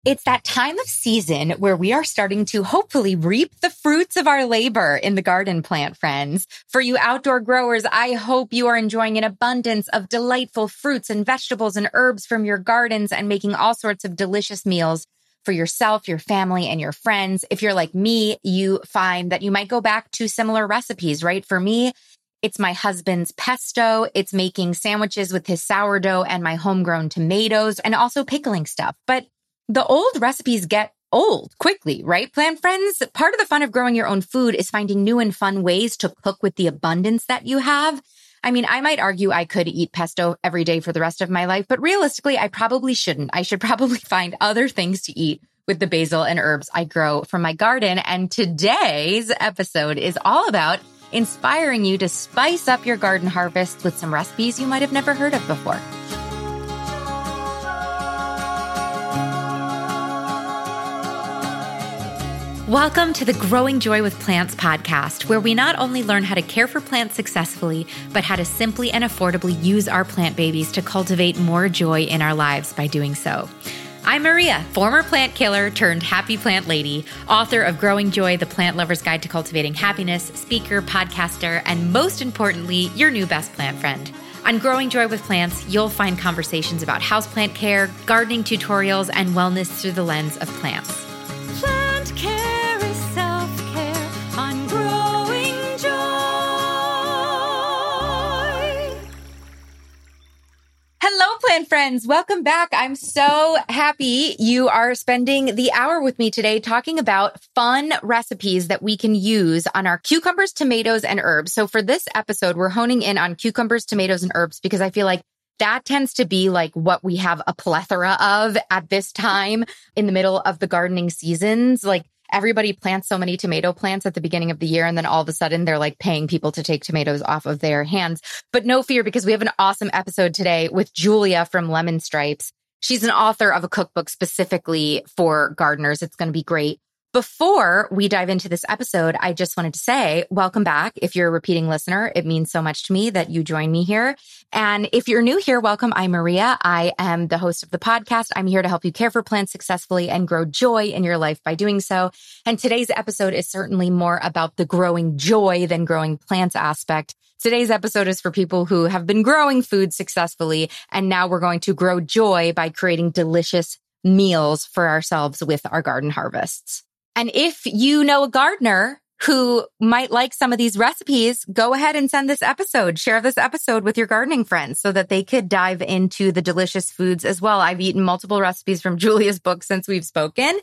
It's that time of season where we are starting to hopefully reap the fruits of our labor in the garden, plant friends. For you outdoor growers, I hope you are enjoying an abundance of delightful fruits and vegetables and herbs from your gardens and making all sorts of delicious meals for yourself, your family, and your friends. If you're like me, you find that you might go back to similar recipes, right? For me, it's my husband's pesto. It's making sandwiches with his sourdough and my homegrown tomatoes and also pickling stuff. But the old recipes get old quickly, right, plant friends? Part of the fun of growing your own food is finding new and fun ways to cook with the abundance that you have. I mean, I might argue I could eat pesto every day for the rest of my life, but realistically, I probably shouldn't. I should probably find other things to eat with the basil and herbs I grow from my garden. And today's episode is all about inspiring you to spice up your garden harvest with some recipes you might have never heard of before. Welcome to the Growing Joy with Plants podcast, where we not only learn how to care for plants successfully, but how to simply and affordably use our plant babies to cultivate more joy in our lives by doing so. I'm Maria, former plant killer turned happy plant lady, author of Growing Joy, the Plant Lover's Guide to Cultivating Happiness, speaker, podcaster, and most importantly, your new best plant friend. On Growing Joy with Plants, you'll find conversations about houseplant care, gardening tutorials, and wellness through the lens of plants. Plant care is self-care on Growing Joy. Hello, plant friends. Welcome back. I'm so happy you are spending the hour with me today talking about fun recipes that we can use on our cucumbers, tomatoes, and herbs. So for this episode, we're honing in on cucumbers, tomatoes, and herbs because I feel like that tends to be like what we have a plethora of at this time in the middle of the gardening seasons. Like everybody plants so many tomato plants at the beginning of the year, and then all of a sudden they're like paying people to take tomatoes off of their hands. But no fear, because we have an awesome episode today with Julia from Lemon Stripes. She's an author of a cookbook specifically for gardeners. It's going to be great. Before we dive into this episode, I just wanted to say, welcome back. If you're a repeating listener, it means so much to me that you join me here. And if you're new here, welcome. I'm Maria. I am the host of the podcast. I'm here to help you care for plants successfully and grow joy in your life by doing so. And today's episode is certainly more about the growing joy than growing plants aspect. Today's episode is for people who have been growing food successfully, and now we're going to grow joy by creating delicious meals for ourselves with our garden harvests. And if you know a gardener who might like some of these recipes, go ahead and send this episode. Share this episode with your gardening friends so that they could dive into the delicious foods as well. I've eaten multiple recipes from Julia's book since we've spoken.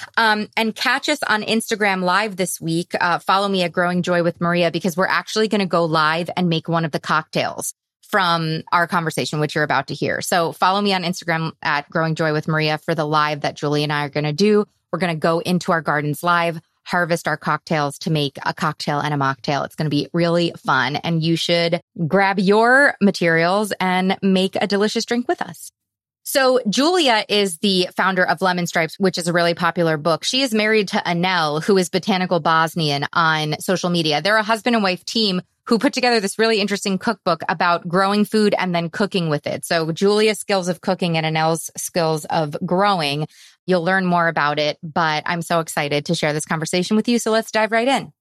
And catch us on Instagram Live this week. Follow me at Growing Joy with Maria, because we're actually going to go live and make one of the cocktails from our conversation, which you're about to hear. So follow me on Instagram at Growing Joy with Maria for the live that Julia and I are going to do. We're going to go into our gardens live, harvest our cocktails to make a cocktail and a mocktail. It's going to be really fun. And you should grab your materials and make a delicious drink with us. So Julia is the founder of Lemon Stripes, which is a really popular book. She is married to Anel, who is Botanical Bosnian on social media. They're a husband and wife team who put together this really interesting cookbook about growing food and then cooking with it. So Julia's skills of cooking and Anel's skills of growing. You'll learn more about it, but I'm so excited to share this conversation with you. So let's dive right in.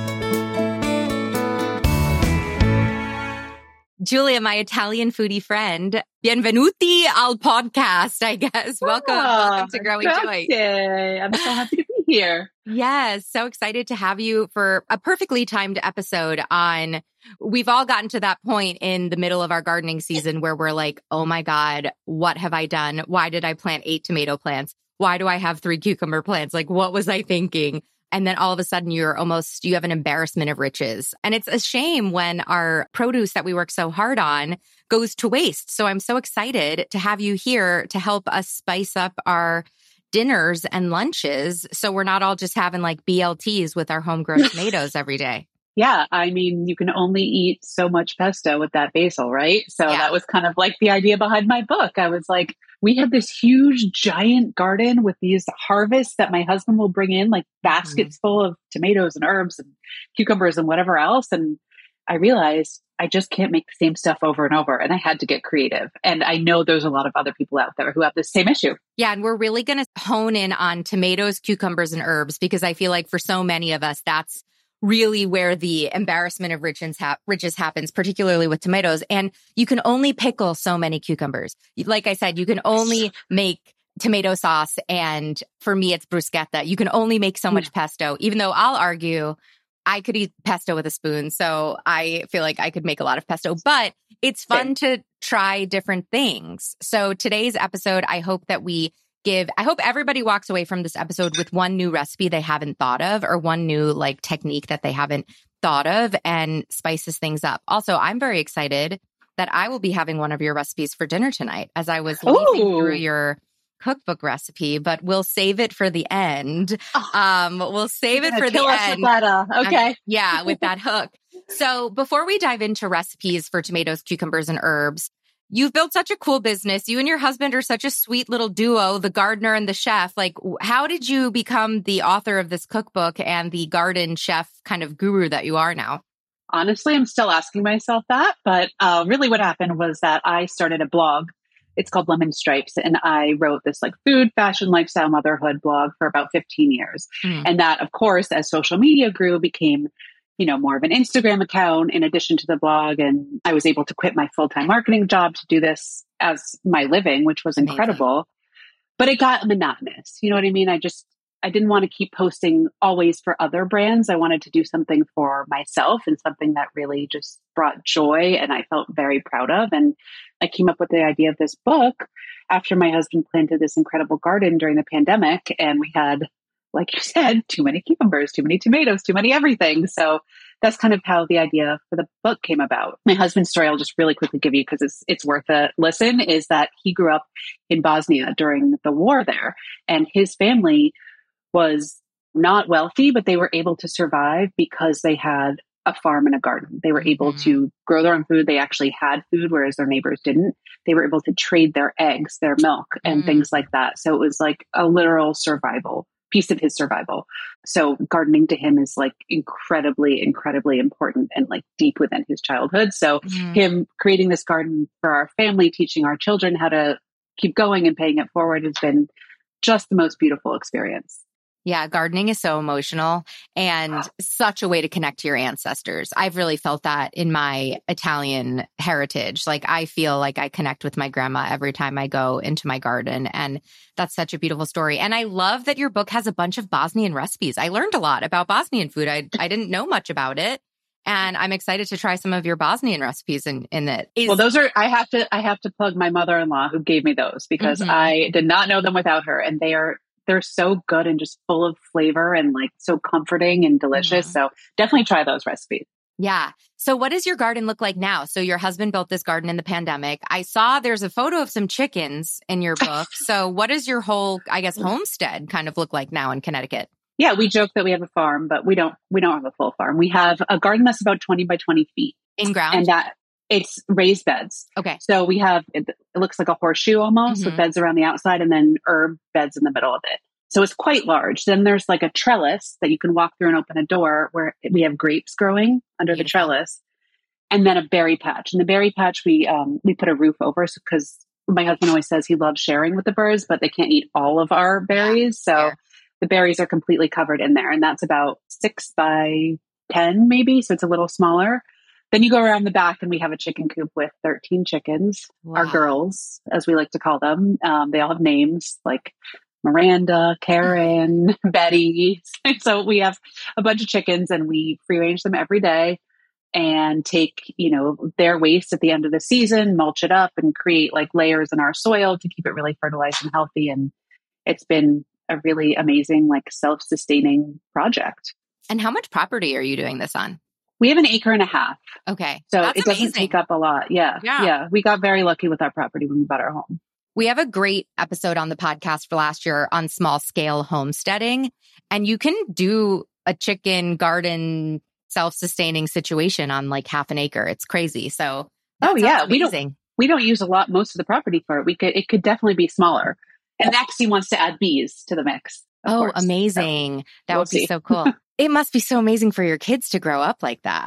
Julia, my Italian foodie friend, benvenuti al podcast, I guess. Welcome to Growing Joy. I'm so happy to be here. Yes, so excited to have you for a perfectly timed episode on, we've all gotten to that point in the middle of our gardening season where we're like, oh my God, what have I done? Why did I plant 8 tomato plants? Why do I have 3 cucumber plants? Like, what was I thinking? And then all of a sudden you have an embarrassment of riches. And it's a shame when our produce that we work so hard on goes to waste. So I'm so excited to have you here to help us spice up our dinners and lunches, so we're not all just having like BLTs with our homegrown tomatoes every day. Yeah. I mean, you can only eat so much pesto with that basil, right? So that was kind of like the idea behind my book. I was like, we have this huge, giant garden with these harvests that my husband will bring in, like baskets full of tomatoes and herbs and cucumbers and whatever else. And I realized I just can't make the same stuff over and over. And I had to get creative. And I know there's a lot of other people out there who have the same issue. Yeah. And we're really going to hone in on tomatoes, cucumbers, and herbs, because I feel like for so many of us, that's really where the embarrassment of riches happens, particularly with tomatoes. And you can only pickle so many cucumbers. Like I said, you can only make tomato sauce. And for me, it's bruschetta. You can only make so much pesto, even though I'll argue I could eat pesto with a spoon. So I feel like I could make a lot of pesto, but it's fun to try different things. So today's episode, I hope everybody walks away from this episode with one new recipe they haven't thought of, or one new like technique that they haven't thought of, and spices things up. Also, I'm very excited that I will be having one of your recipes for dinner tonight, as I was leafing through your cookbook recipe, but we'll save it for the end. We'll save it for the end. With that, okay. With that hook. So before we dive into recipes for tomatoes, cucumbers, and herbs, you've built such a cool business. You and your husband are such a sweet little duo, the gardener and the chef. Like, how did you become the author of this cookbook and the garden chef kind of guru that you are now? Honestly, I'm still asking myself that. But really what happened was that I started a blog. It's called Lemon Stripes. And I wrote this like food, fashion, lifestyle, motherhood blog for about 15 years. And that, of course, as social media grew, became, more of an Instagram account in addition to the blog. And I was able to quit my full-time marketing job to do this as my living, which was incredible. But it got monotonous. You know what I mean? I didn't want to keep posting always for other brands. I wanted to do something for myself and something that really just brought joy and I felt very proud of. And I came up with the idea of this book after my husband planted this incredible garden during the pandemic. And we had, like you said, too many cucumbers, too many tomatoes, too many everything. So that's kind of how the idea for the book came about. My husband's story, I'll just really quickly give you because it's worth a listen, is that he grew up in Bosnia during the war there. And his family was not wealthy, but they were able to survive because they had a farm and a garden. They were able to grow their own food. They actually had food, whereas their neighbors didn't. They were able to trade their eggs, their milk, and things like that. So it was like a literal piece of his survival. So gardening to him is like incredibly, incredibly important and like deep within his childhood. So him creating this garden for our family, teaching our children how to keep going and paying it forward has been just the most beautiful experience. Yeah, gardening is so emotional and such a way to connect to your ancestors. I've really felt that in my Italian heritage. Like, I feel like I connect with my grandma every time I go into my garden. And that's such a beautiful story. And I love that your book has a bunch of Bosnian recipes. I learned a lot about Bosnian food. I didn't know much about it. And I'm excited to try some of your Bosnian recipes in it. Well, those are, I have to plug my mother-in-law who gave me those because I did not know them without her. And they're so good and just full of flavor and like so comforting and delicious. So definitely try those recipes. Yeah. So what does your garden look like now? So your husband built this garden in the pandemic. I saw there's a photo of some chickens in your book. So what does your whole, I guess, homestead kind of look like now in Connecticut? Yeah, we joke that we have a farm, but we don't have a full farm. We have a garden that's about 20 by 20 feet. In ground? And that it's raised beds. Okay. So we have, it looks like a horseshoe almost with beds around the outside and then herb beds in the middle of it. So it's quite large. Then there's like a trellis that you can walk through and open a door where we have grapes growing under the trellis, and then a berry patch. And the berry patch, we put a roof over because my husband always says he loves sharing with the birds, but they can't eat all of our berries. So the berries are completely covered in there. And that's about 6 by 10 maybe. So it's a little smaller. Then you go around the back and we have a chicken coop with 13 chickens, our girls, as we like to call them. They all have names like Miranda, Karen, Betty. So we have a bunch of chickens and we free range them every day and take, their waste at the end of the season, mulch it up and create like layers in our soil to keep it really fertilized and healthy. And it's been a really amazing, like self-sustaining project. And how much property are you doing this on? We have 1.5 acres. Okay. So That's it doesn't amazing. take up a lot. Yeah. We got very lucky with our property when we bought our home. We have a great episode on the podcast for last year on small scale homesteading, and you can do a chicken garden self-sustaining situation on like 1/2 acre. It's crazy. So amazing. We don't use most of the property for it. It could definitely be smaller. And next he wants to add bees to the mix. Oh, amazing. So that would be so cool. It must be so amazing for your kids to grow up like that.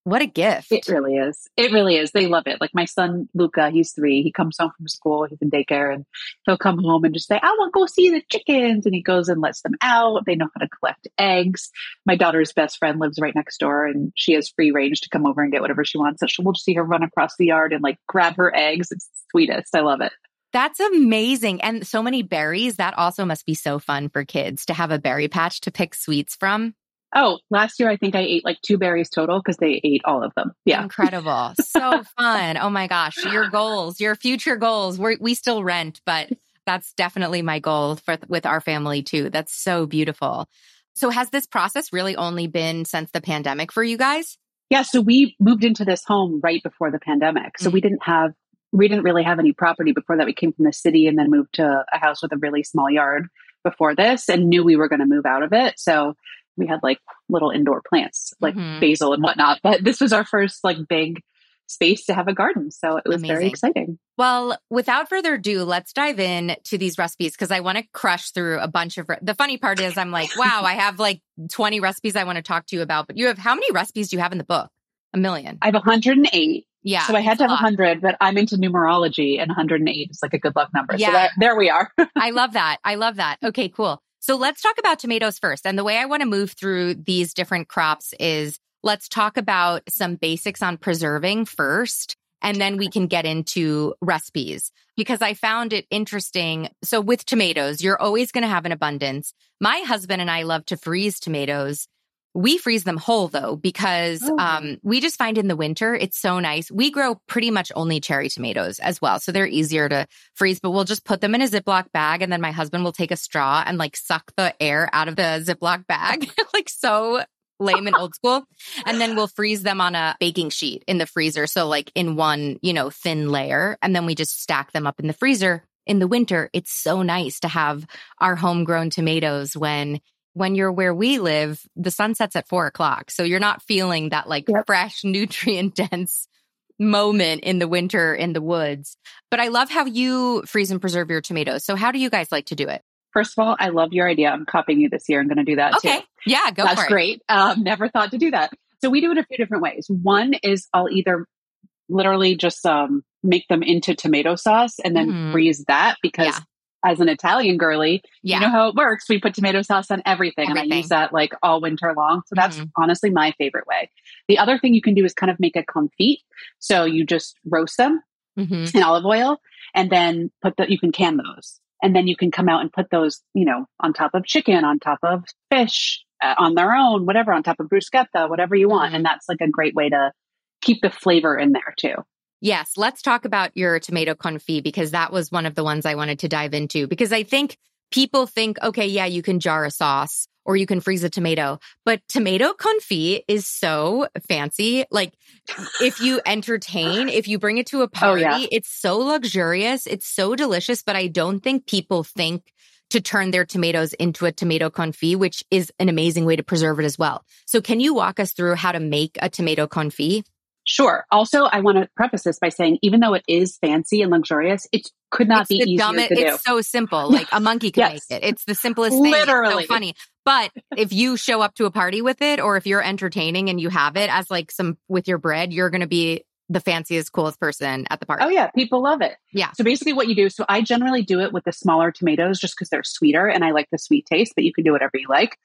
What a gift. It really is. It really is. They love it. Like my son, Luca, he's 3. He comes home from school. He's in daycare and he'll come home and just say, I want to go see the chickens. And he goes and lets them out. They know how to collect eggs. My daughter's best friend lives right next door and she has free range to come over and get whatever she wants. So we'll just see her run across the yard and like grab her eggs. It's the sweetest. I love it. That's amazing. And so many berries. That also must be so fun for kids to have a berry patch to pick sweets from. Oh, last year I think I ate like 2 berries total because they ate all of them. Yeah. Incredible. So fun. Oh my gosh. Your goals, your future goals. We still rent, but that's definitely my goal with our family too. That's so beautiful. So has this process really only been since the pandemic for you guys? Yeah. So we moved into this home right before the pandemic. So we didn't really have any property before that. We came from the city and then moved to a house with a really small yard before this and knew we were going to move out of it. So we had like little indoor plants, like basil and whatnot. But this was our first like big space to have a garden. So it was very exciting. Well, without further ado, let's dive in to these recipes because I want to crush through a bunch of, the funny part is I'm like, wow, I have like 20 recipes I want to talk to you about, but how many recipes do you have in the book? 1 million. I have 108. Yeah. So I had to have 100, but I'm into numerology and 108 is like a good luck number. Yeah. So there we are. I love that. I love that. Okay, cool. So let's talk about tomatoes first. And the way I want to move through these different crops is let's talk about some basics on preserving first, and then we can get into recipes because I found it interesting. So with tomatoes, you're always going to have an abundance. My husband and I love to freeze tomatoes. We freeze them whole though, because we just find in the winter, it's so nice. We grow pretty much only cherry tomatoes as well. So they're easier to freeze, but we'll just put them in a Ziploc bag. And then my husband will take a straw and like suck the air out of the Ziploc bag, like so lame and old school. And then we'll freeze them on a baking sheet in the freezer. So like in one, thin layer. And then we just stack them up in the freezer. In the winter, it's so nice to have our homegrown tomatoes when you're where we live, the sun sets at 4:00. So you're not feeling that like fresh, nutrient dense moment in the winter in the woods. But I love how you freeze and preserve your tomatoes. So how do you guys like to do it? First of all, I love your idea. I'm copying you this year. I'm going to do that too. Okay. Yeah, go for it. That's great. Never thought to do that. So we do it a few different ways. One is I'll either literally just make them into tomato sauce and then freeze that because as an Italian girly, you know how it works. We put tomato sauce on everything. And I use that like all winter long. So that's honestly my favorite way. The other thing you can do is kind of make a confit. So you just roast them in olive oil and then you can can those. And then you can come out and put those, on top of chicken, on top of fish, on their own, whatever, on top of bruschetta, whatever you want. And that's like a great way to keep the flavor in there too. Yes, let's talk about your tomato confit because that was one of the ones I wanted to dive into because I think people think, okay, yeah, you can jar a sauce or you can freeze a tomato, but tomato confit is so fancy. Like if you bring it to a party, it's so luxurious. It's so delicious, but I don't think people think to turn their tomatoes into a tomato confit, which is an amazing way to preserve it as well. So can you walk us through how to make a tomato confit? Sure. Also, I want to preface this by saying, even though it is fancy and luxurious, it could not be easier to do. It's so simple. Like a monkey could make it. It's the simplest thing. Literally. It's so funny. But if you show up to a party with it, or if you're entertaining and you have it as like with your bread, you're going to be the fanciest, coolest person at the party. Oh yeah. People love it. Yeah. So basically what you do, so I generally do it with the smaller tomatoes just because they're sweeter and I like the sweet taste, but you can do whatever you like.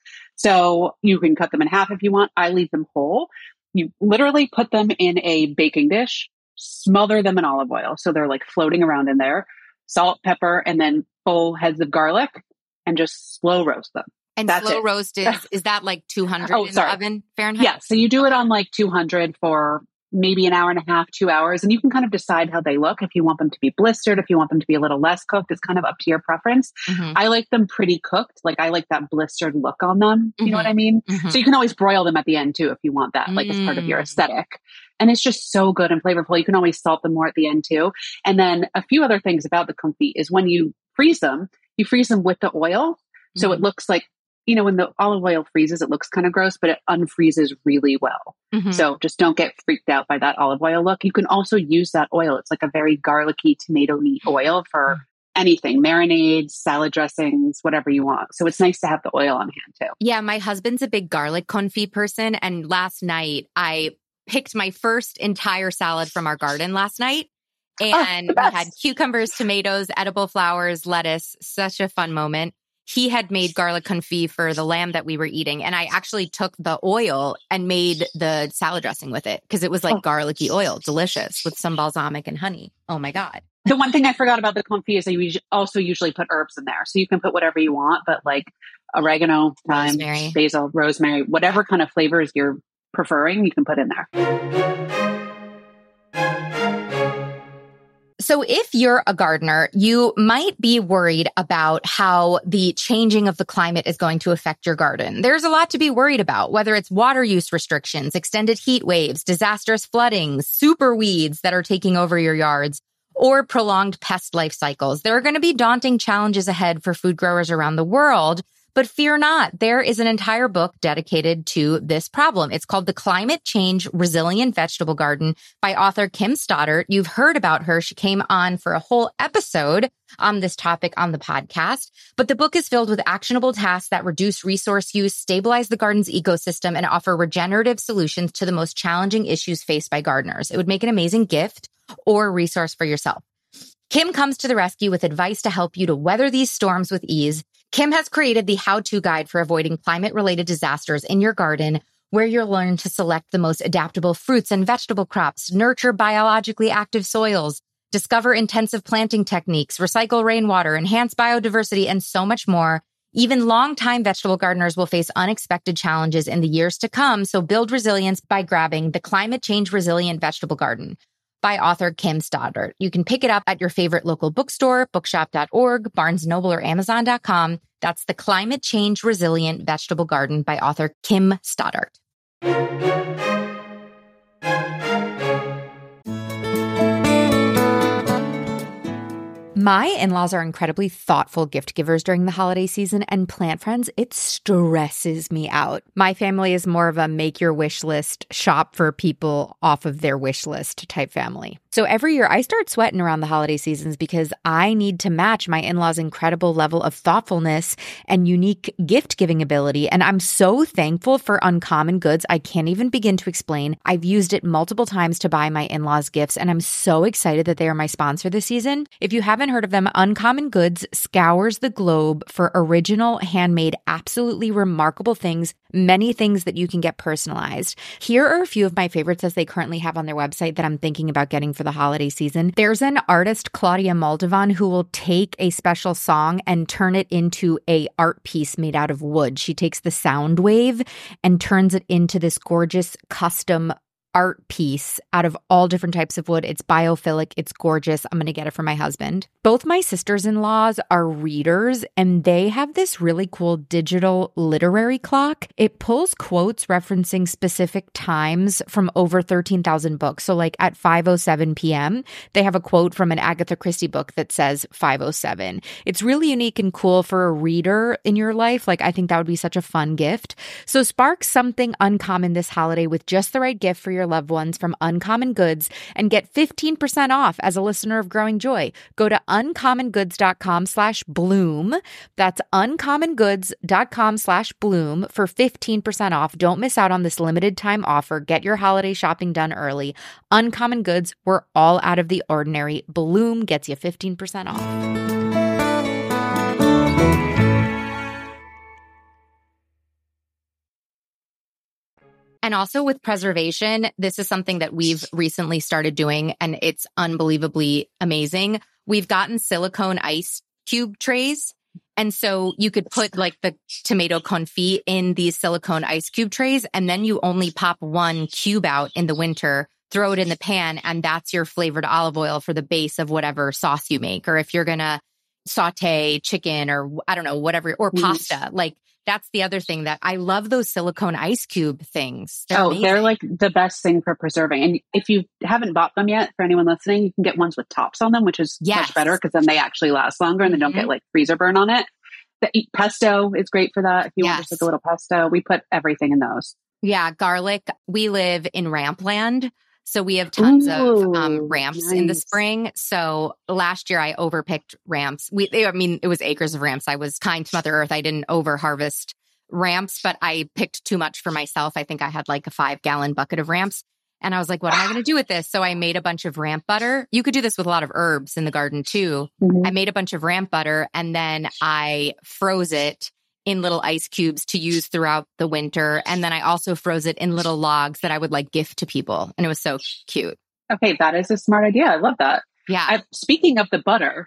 So you can cut them in half if you want. I leave them whole. You literally put them in a baking dish, smother them in olive oil. So they're like floating around in there, salt, pepper, and then full heads of garlic and just slow roast them. And that's slow it. roast is that like 200 in the oven Fahrenheit? Yeah. So you do it on like 200 for maybe an hour and a half, 2 hours. And you can kind of decide how they look. If you want them to be blistered, if you want them to be a little less cooked, it's kind of up to your preference. I like them pretty cooked. Like I like that blistered look on them. You know what I mean? So you can always broil them at the end too, if you want that, like as part of your aesthetic. And it's just so good and flavorful. You can always salt them more at the end too. And then a few other things about the confit is when you freeze them with the oil. So it looks like, when the olive oil freezes, it looks kind of gross, but it unfreezes really well. So just don't get freaked out by that olive oil look. You can also use that oil. It's like a very garlicky, tomato-y oil for anything, marinades, salad dressings, whatever you want. So it's nice to have the oil on hand too. Yeah, my husband's a big garlic confit person. And last night I picked my first entire salad from our garden last night. And we had cucumbers, tomatoes, edible flowers, lettuce. Such a fun moment. He had made garlic confit for the lamb that we were eating. And I actually took the oil and made the salad dressing with it because it was like garlicky oil, delicious with some balsamic and honey. Oh my God. The one thing I forgot about the confit is that you also usually put herbs in there. So you can put whatever you want, but like oregano, thyme, basil, rosemary, whatever kind of flavors you're preferring, you can put in there. So if you're a gardener, you might be worried about how the changing of the climate is going to affect your garden. There's a lot to be worried about, whether it's water use restrictions, extended heat waves, disastrous flooding, super weeds that are taking over your yards, or prolonged pest life cycles. There are going to be daunting challenges ahead for food growers around the world. But fear not, there is an entire book dedicated to this problem. It's called The Climate Change Resilient Vegetable Garden by author Kim Stoddart. You've heard about her. She came on for a whole episode on this topic on the podcast. But the book is filled with actionable tasks that reduce resource use, stabilize the garden's ecosystem, and offer regenerative solutions to the most challenging issues faced by gardeners. It would make an amazing gift or resource for yourself. Kim comes to the rescue with advice to help you to weather these storms with ease. Kim has created the how-to guide for avoiding climate-related disasters in your garden, where you'll learn to select the most adaptable fruits and vegetable crops, nurture biologically active soils, discover intensive planting techniques, recycle rainwater, enhance biodiversity, and so much more. Even longtime vegetable gardeners will face unexpected challenges in the years to come, so build resilience by grabbing The Climate Change Resilient Vegetable Garden by author Kim Stoddart. You can pick it up at your favorite local bookstore, bookshop.org, Barnes & Noble, or Amazon.com. That's The Climate Change Resilient Vegetable Garden by author Kim Stoddart. My in-laws are incredibly thoughtful gift givers during the holiday season, and Plant Friends, it stresses me out. My family is more of a make your wish list, shop for people off of their wish list type family. So every year I start sweating around the holiday seasons because I need to match my in-laws' incredible level of thoughtfulness and unique gift-giving ability. And I'm so thankful for Uncommon Goods. I can't even begin to explain. I've used it multiple times to buy my in-laws gifts, and I'm so excited that they are my sponsor this season. If you haven't heard of them, Uncommon Goods scours the globe for original, handmade, absolutely remarkable things, many things that you can get personalized. Here are a few of my favorites as they currently have on their website that I'm thinking about getting for the holiday season. There's an artist, Claudia Moldovan, who will take a special song and turn it into a art piece made out of wood. She takes the sound wave and turns it into this gorgeous custom art piece out of all different types of wood. It's biophilic. It's gorgeous. I'm going to get it for my husband. Both my sisters-in-laws are readers, and they have this really cool digital literary clock. It pulls quotes referencing specific times from over 13,000 books. So like at 5:07 p.m., they have a quote from an Agatha Christie book that says 5:07. It's really unique and cool for a reader in your life. Like, I think that would be such a fun gift. So spark something uncommon this holiday with just the right gift for your loved ones from Uncommon Goods and get 15% off as a listener of Growing Joy. Go to uncommongoods.com/bloom. That's uncommongoods.com/bloom for 15% off. Don't miss out on this limited time offer. Get your holiday shopping done early. Uncommon Goods, we're all out of the ordinary. Bloom gets you 15% off. And also with preservation, this is something that we've recently started doing, and it's unbelievably amazing. We've gotten silicone ice cube trays. And so you could put like the tomato confit in these silicone ice cube trays, and then you only pop one cube out in the winter, throw it in the pan, and that's your flavored olive oil for the base of whatever sauce you make. Or if you're going to saute chicken or I don't know, whatever, or pasta, like that's the other thing that I love, those silicone ice cube things. They're like the best thing for preserving. And if you haven't bought them yet, for anyone listening, you can get ones with tops on them, which is much better because then they actually last longer and they don't get like freezer burn on it. The pesto is great for that. If you want just like a little pesto, we put everything in those. Yeah. Garlic. We live in Rampland. So we have tons of ramps in the spring. So last year I overpicked ramps. It was acres of ramps. I was kind to Mother Earth. I didn't over harvest ramps, but I picked too much for myself. I think I had like a 5-gallon bucket of ramps. And I was like, what am I going to do with this? So I made a bunch of ramp butter. You could do this with a lot of herbs in the garden too. I made a bunch of ramp butter and then I froze it in little ice cubes to use throughout the winter. And then I also froze it in little logs that I would like gift to people. And it was so cute. Okay, that is a smart idea. I love that. Yeah. Speaking of the butter,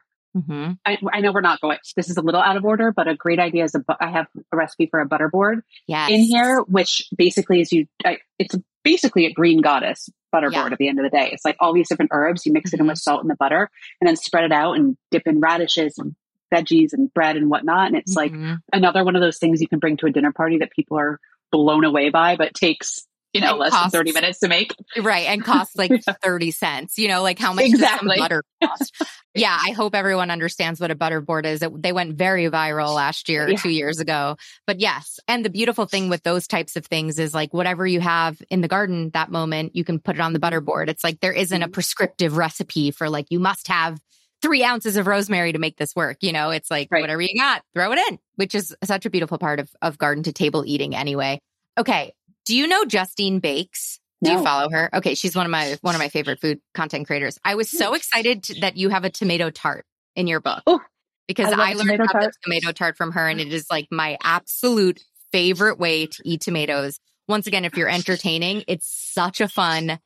I know we're not going, this is a little out of order, but a great idea is I have a recipe for a butter board in here, which basically is it's basically a green goddess butter board at the end of the day. It's like all these different herbs, you mix it in with salt and the butter and then spread it out and dip in radishes and veggies and bread and whatnot. And it's like another one of those things you can bring to a dinner party that people are blown away by, but takes less than 30 minutes to make. Right. And costs like 30 cents, like how much does some butter cost? Yeah. I hope everyone understands what a butter board is. They went very viral last year, 2 years ago, but yes. And the beautiful thing with those types of things is like whatever you have in the garden that moment, you can put it on the butter board. It's like, there isn't a prescriptive recipe for like, you must have 3 ounces of rosemary to make this work. It's like whatever you got, throw it in, which is such a beautiful part of garden to table eating anyway. Okay. Do you know Justine Bakes? Do you follow her? Okay, she's one of my favorite food content creators. I was so excited that you have a tomato tart in your book because I learned about the tomato tart from her, and it is like my absolute favorite way to eat tomatoes. Once again, if you're entertaining, it's such a fun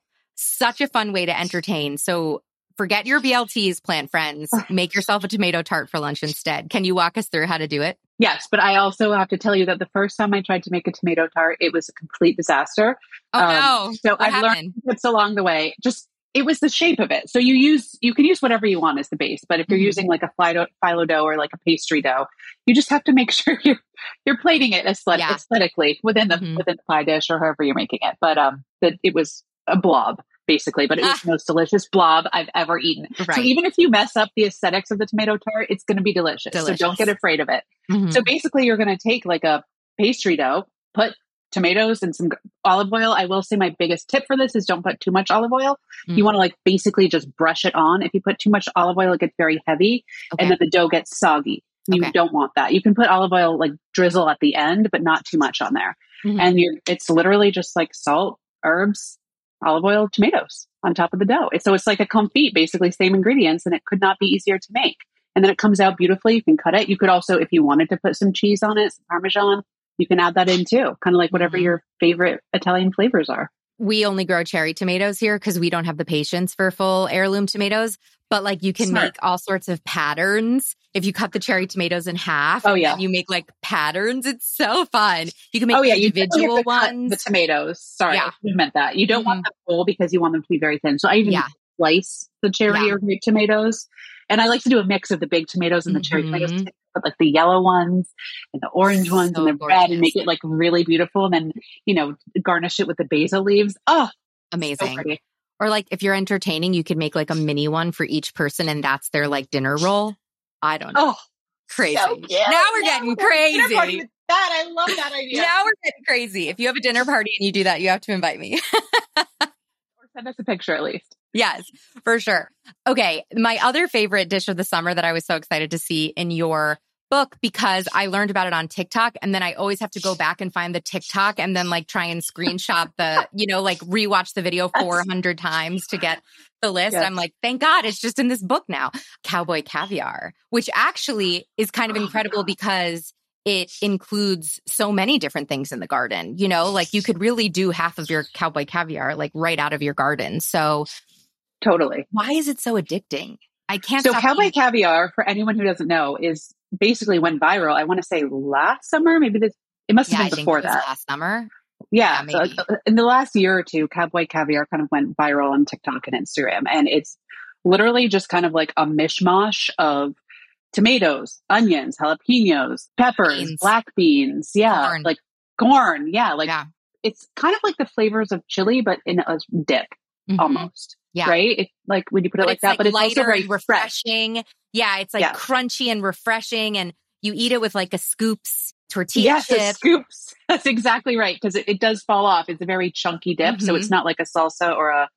way to entertain. So forget your BLTs, plant friends. Make yourself a tomato tart for lunch instead. Can you walk us through how to do it? Yes, but I also have to tell you that the first time I tried to make a tomato tart, it was a complete disaster. Oh no! So I've learned tips along the way. It was the shape of it. So you can use whatever you want as the base, but if you're using like a phyllo dough or like a pastry dough, you just have to make sure you're plating it aesthetically within the pie dish or however you're making it. But that it was a blob, basically, but it was the most delicious blob I've ever eaten. Right. So even if you mess up the aesthetics of the tomato tart, it's going to be delicious. So don't get afraid of it. So basically you're going to take like a pastry dough, put tomatoes and some olive oil. I will say my biggest tip for this is don't put too much olive oil. You want to like basically just brush it on. If you put too much olive oil, it gets very heavy and then the dough gets soggy. You don't want that. You can put olive oil, like drizzle at the end, but not too much on there. And it's literally just like salt, herbs, olive oil, tomatoes on top of the dough. So it's like a confit, basically same ingredients, and it could not be easier to make. And then it comes out beautifully. You can cut it. You could also, if you wanted to put some cheese on it, some Parmesan, you can add that in too. Kind of like whatever your favorite Italian flavors are. We only grow cherry tomatoes here because we don't have the patience for full heirloom tomatoes. But like you can make all sorts of patterns. If you cut the cherry tomatoes in half and you make like patterns, it's so fun. You can make individual ones. The tomatoes. Sorry, I meant that. You don't want them full because you want them to be very thin. So I even slice the cherry or grape tomatoes. And I like to do a mix of the big tomatoes and the cherry tomatoes, but like the yellow ones and the orange ones and the red, and make it like really beautiful. And then, garnish it with the basil leaves. Oh, amazing. So or like if you're entertaining, you could make like a mini one for each person and that's their like dinner roll. I don't know. Oh, crazy. So now we're getting crazy. I love that idea. Now we're getting crazy. If you have a dinner party and you do that, you have to invite me. Or send us a picture at least. Yes, for sure. Okay. My other favorite dish of the summer that I was so excited to see in your book, because I learned about it on TikTok, and then I always have to go back and find the TikTok and then like try and screenshot the, like rewatch the video 400 times to get the list. Yes. I'm like, thank God it's just in this book now. Cowboy caviar, which actually is kind of incredible because it includes so many different things in the garden. Like you could really do half of your cowboy caviar like right out of your garden. So totally. Why is it so addicting? I can't. So cowboy caviar, for anyone who doesn't know, is basically went viral. I want to say last summer, maybe it must have been before that. Last summer. Yeah. So in the last year or two, cowboy caviar kind of went viral on TikTok and Instagram. And it's literally just kind of like a mishmash of tomatoes, onions, jalapenos, peppers, black beans. Yeah. Corn. Like corn. Yeah. It's kind of like the flavors of chili, but in a dip almost. Yeah. Right? It's like when you put it like that, but it's also very refreshing. Fresh. Yeah. It's like crunchy and refreshing, and you eat it with like a scoops tortilla chip. Yes, scoops. That's exactly right. Because it does fall off. It's a very chunky dip. So it's not like a salsa or a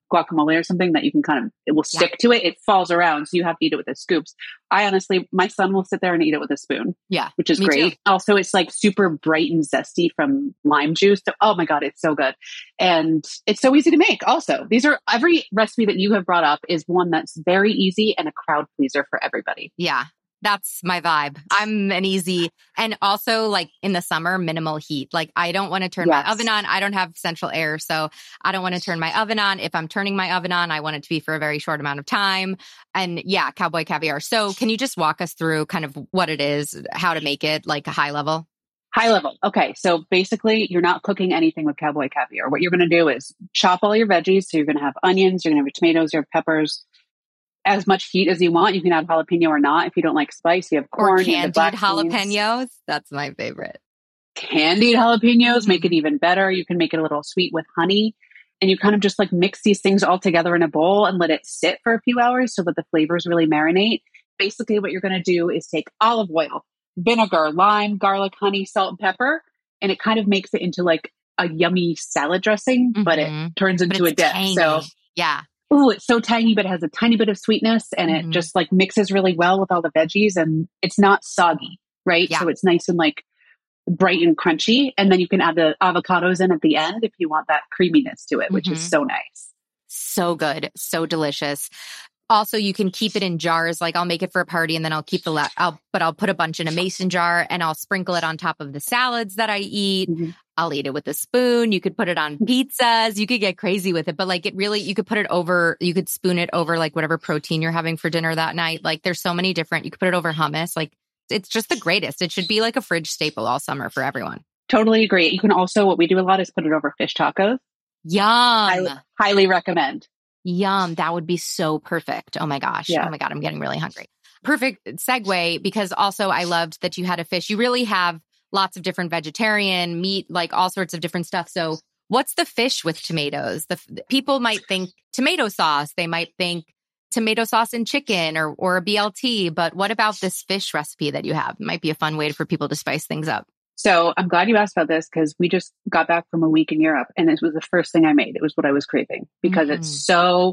guacamole or something that you can it will stick to it. It falls around. So you have to eat it with the scoops. I honestly, my son will sit there and eat it with a spoon. Yeah. Which is great. Too. Also, it's like super bright and zesty from lime juice. So, oh my God, it's so good. And it's so easy to make. Also, every recipe that you have brought up is one that's very easy and a crowd pleaser for everybody. Yeah. That's my vibe. I'm an easy, and also like in the summer, minimal heat. Like I don't want to turn my oven on. I don't have central air. So I don't want to turn my oven on. If I'm turning my oven on, I want it to be for a very short amount of time. And yeah, cowboy caviar. So can you just walk us through kind of what it is, how to make it, like a high level? High level. Okay. So basically you're not cooking anything with cowboy caviar. What you're going to do is chop all your veggies. So you're going to have onions, you're going to have tomatoes, you have peppers, as much heat as you want. You can add jalapeno or not. If you don't like spice, you have corn. Or candied jalapenos. That's my favorite. Candied jalapenos make it even better. You can make it a little sweet with honey. And you kind of just like mix these things all together in a bowl and let it sit for a few hours so that the flavors really marinate. Basically, what you're going to do is take olive oil, vinegar, lime, garlic, honey, salt, and pepper. And it kind of makes it into like a yummy salad dressing, but it turns into a dip. Tangy. So yeah. Oh, it's so tangy, but it has a tiny bit of sweetness and it just like mixes really well with all the veggies and it's not soggy, right? Yeah. So it's nice and like bright and crunchy. And then you can add the avocados in at the end if you want that creaminess to it, which is so nice. So good. So delicious. Also, you can keep it in jars. Like I'll make it for a party and then I'll keep I'll put a bunch in a mason jar and I'll sprinkle it on top of the salads that I eat. I'll eat it with a spoon. You could put it on pizzas. You could get crazy with it, but like you could put it over, you could spoon it over like whatever protein you're having for dinner that night. Like there's so many different, you could put it over hummus. Like it's just the greatest. It should be like a fridge staple all summer for everyone. Totally agree. You can also, what we do a lot is put it over fish tacos. Yum. Highly recommend. Yum. That would be so perfect. Oh my gosh. Yeah. Oh my God. I'm getting really hungry. Perfect segue because also I loved that you had a fish. You really have lots of different vegetarian meat, like all sorts of different stuff. So what's the fish with tomatoes? People might think tomato sauce. They might think tomato sauce and chicken or a BLT. But what about this fish recipe that you have? It might be a fun way for people to spice things up. So I'm glad you asked about this because we just got back from a week in Europe and it was the first thing I made. It was what I was craving because it's so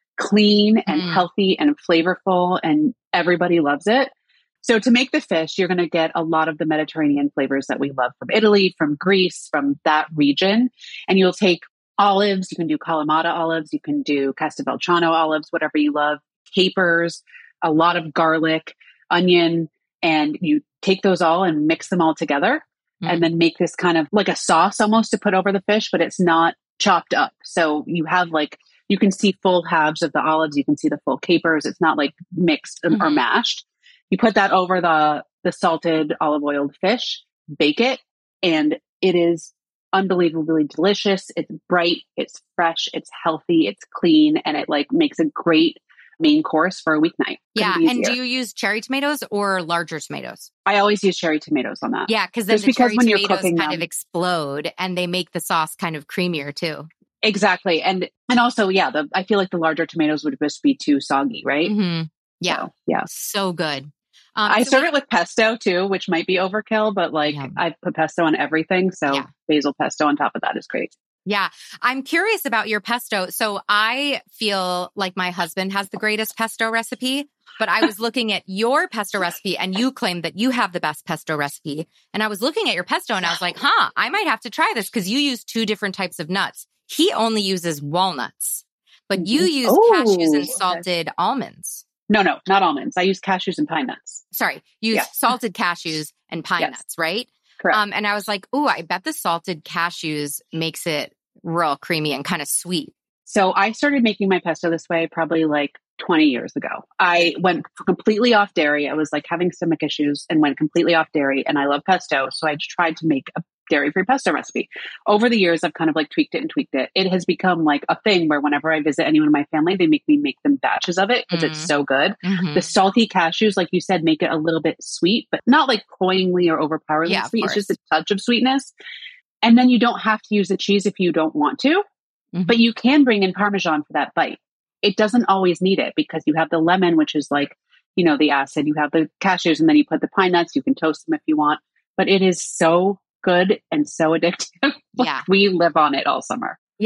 clean and healthy and flavorful and everybody loves it. So to make the fish, you're going to get a lot of the Mediterranean flavors that we love from Italy, from Greece, from that region. And you'll take olives. You can do Kalamata olives. You can do Castelvetrano olives, whatever you love, capers, a lot of garlic, onion, and you take those all and mix them all together. And then make this kind of like a sauce almost to put over the fish, but it's not chopped up. So you have like, you can see full halves of the olives. You can see the full capers. It's not like mixed or mashed. You put that over the salted olive oiled fish, bake it, and it is unbelievably delicious. It's bright, it's fresh, it's healthy, it's clean, and it like makes a great main course for a weeknight. Yeah. And do you use cherry tomatoes or larger tomatoes? I always use cherry tomatoes on that. Yeah, because then the cherry tomatoes kind of explode and they make the sauce kind of creamier too. Exactly. And also, yeah, I feel like the larger tomatoes would just be too soggy, right? Yeah. So, yeah. So good. I serve it with pesto too, which might be overkill, but like I put pesto on everything. So basil pesto on top of that is great. Yeah. I'm curious about your pesto. So I feel like my husband has the greatest pesto recipe, but I was looking at your pesto recipe and you claimed that you have the best pesto recipe. And I was looking at your pesto and I was like, I might have to try this because you use two different types of nuts. He only uses walnuts, but you use cashews and salted almonds. No, not almonds. I use cashews and pine nuts. Sorry, use salted cashews and pine nuts, right? Correct. And I was like, I bet the salted cashews makes it real creamy and kind of sweet. So I started making my pesto this way probably like 20 years ago. I went completely off dairy. I was like having stomach issues and went completely off dairy. And I love pesto. So I tried to make a dairy-free pesto recipe. Over the years, I've kind of like tweaked it. It has become like a thing where whenever I visit anyone in my family, they make me make them batches of it because it's so good. The salty cashews, like you said, make it a little bit sweet, but not like cloyingly or overpoweringly sweet. It's just a touch of sweetness. And then you don't have to use the cheese if you don't want to, but you can bring in Parmesan for that bite. It doesn't always need it because you have the lemon, which is like, the acid, you have the cashews, and then you put the pine nuts, you can toast them if you want, but it is so good and so addictive. We live on it all summer. Yeah.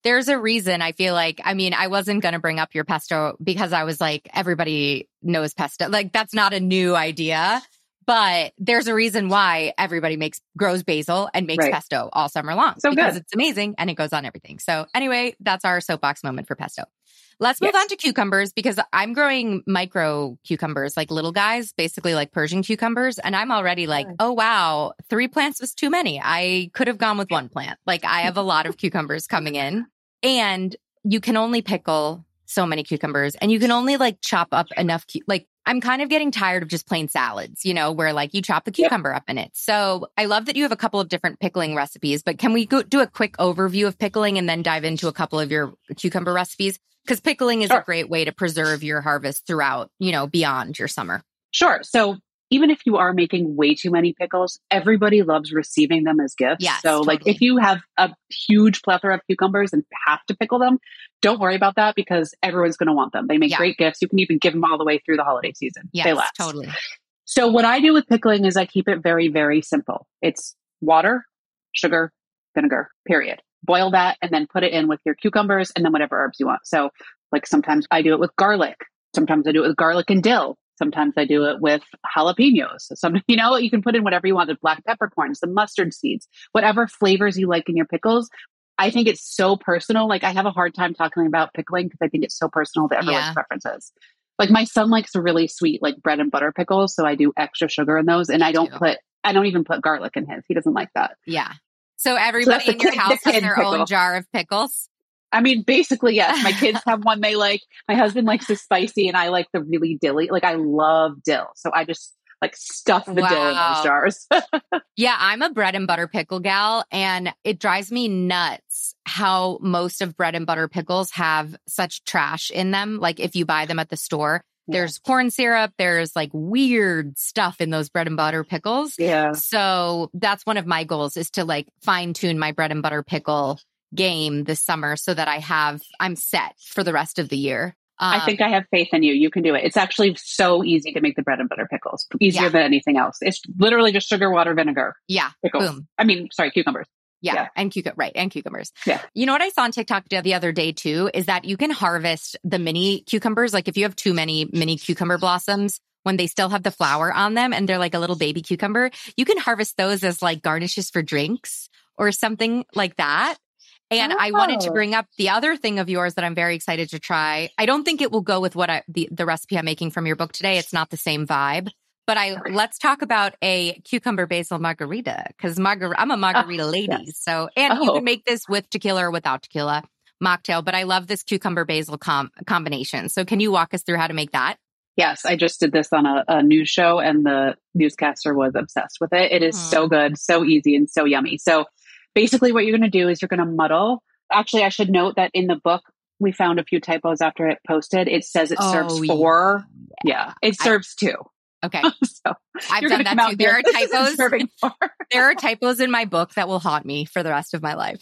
There's a reason I feel like, I mean, I wasn't going to bring up your pesto because I was like, everybody knows pesto. Like, that's not a new idea, but there's a reason why everybody grows basil and makes pesto all summer long. So because good. It's amazing and it goes on everything. So anyway, that's our soapbox moment for pesto. Let's move on to cucumbers because I'm growing micro cucumbers, like little guys, basically like Persian cucumbers. And I'm already like, oh, wow, 3 plants was too many. I could have gone with 1 plant. Like I have a lot of cucumbers coming in and you can only pickle so many cucumbers and you can only like chop up enough. Like I'm kind of getting tired of just plain salads, where like you chop the cucumber up in it. So I love that you have a couple of different pickling recipes, but can we do a quick overview of pickling and then dive into a couple of your cucumber recipes? Because pickling is a great way to preserve your harvest throughout, beyond your summer. Sure. So even if you are making way too many pickles, everybody loves receiving them as gifts. Yes, so totally. like if you have a huge plethora of cucumbers and have to pickle them, don't worry about that because everyone's going to want them. They make great gifts. You can even give them all the way through the holiday season. Yes, they last. Totally. So what I do with pickling is I keep it very, very simple. It's water, sugar, vinegar, period. Boil that and then put it in with your cucumbers and then whatever herbs you want. So like sometimes I do it with garlic. Sometimes I do it with garlic and dill. Sometimes I do it with jalapenos. So you can put in whatever you want, the black peppercorns, the mustard seeds, whatever flavors you like in your pickles. I think it's so personal. Like I have a hard time talking about pickling because I think it's so personal to everyone's preferences. Like my son likes a really sweet, like bread and butter pickles. So I do extra sugar in those. And I don't even put garlic in his. He doesn't like that. Yeah. So everybody in your house has their own jar of pickles? I mean, basically, yes. My kids have one they like. My husband likes the spicy and I like the really dilly. Like I love dill. So I just like stuff the dill in those jars. Yeah, I'm a bread and butter pickle gal and it drives me nuts how most of bread and butter pickles have such trash in them. Like if you buy them at the store, there's corn syrup, there's like weird stuff in those bread and butter pickles. Yeah. So that's one of my goals is to like fine tune my bread and butter pickle game this summer so that I'm set for the rest of the year. I think I have faith in you. You can do it. It's actually so easy to make the bread and butter pickles. Easier than anything else. It's literally just sugar, water, vinegar. Yeah. Pickles. Boom. Cucumbers. Yeah. And cucumbers. Yeah. You know what I saw on TikTok the other day too, is that you can harvest the mini cucumbers. Like if you have too many mini cucumber blossoms, when they still have the flower on them and they're like a little baby cucumber, you can harvest those as like garnishes for drinks or something like that. And I wanted to bring up the other thing of yours that I'm very excited to try. I don't think it will go with what the recipe I'm making from your book today. It's not the same vibe. But let's talk about a cucumber basil margarita because I'm a margarita lady. Yes. So, and you can make this with tequila or without tequila mocktail. But I love this cucumber basil combination. So, can you walk us through how to make that? Yes, I just did this on a news show, and the newscaster was obsessed with it. It is so good, so easy, and so yummy. So, basically, what you're going to do is you're going to muddle. Actually, I should note that in the book, we found a few typos after it posted. It says it serves 4. Yeah, it serves 2. Okay. So I've done that too. There are typos. There are typos in my book that will haunt me for the rest of my life.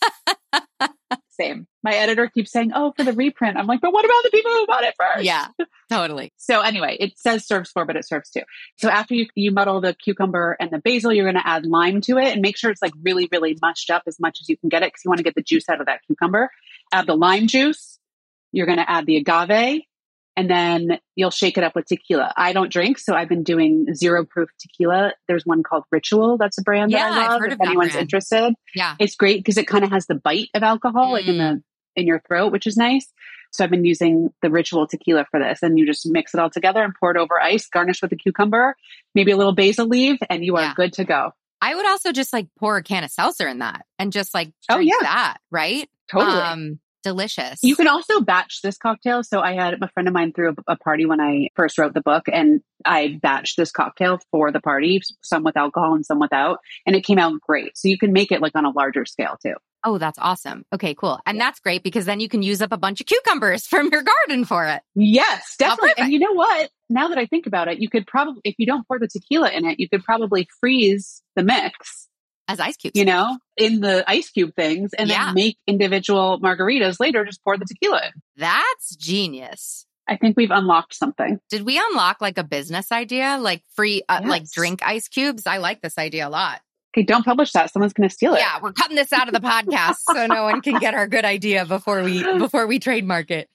Same. My editor keeps saying, for the reprint. I'm like, but what about the people who bought it first? Yeah, totally. So anyway, it says serves 4, but it serves 2. So after you muddle the cucumber and the basil, you're going to add lime to it and make sure it's like really, really mushed up as much as you can get it because you want to get the juice out of that cucumber. Add the lime juice. You're going to add the agave. And then you'll shake it up with tequila. I don't drink, so I've been doing 0 proof tequila. There's one called Ritual. That's a brand that I love. I've heard if anyone's interested. Yeah. It's great because it kind of has the bite of alcohol like in your throat, which is nice. So I've been using the Ritual tequila for this. And you just mix it all together and pour it over ice, garnish with a cucumber, maybe a little basil leaf, and you are good to go. I would also just like pour a can of seltzer in that and just like drink that, right? Totally. Delicious. You can also batch this cocktail. So I had a friend of mine threw a party when I first wrote the book, and I batched this cocktail for the party, some with alcohol and some without, and it came out great. So you can make it like on a larger scale too. Oh, that's awesome. Okay, cool. And that's great because then you can use up a bunch of cucumbers from your garden for it. Yes, definitely. And you know what? Now that I think about it, you could probably, if you don't pour the tequila in it, you could probably freeze the mix as ice cubes, in the ice cube things and then make individual margaritas later, just pour the tequila in. That's genius. I think we've unlocked something. Did we unlock like a business idea, like free, like drink ice cubes? I like this idea a lot. Okay, don't publish that. Someone's going to steal it. Yeah, we're cutting this out of the podcast so no one can get our good idea before we trademark it.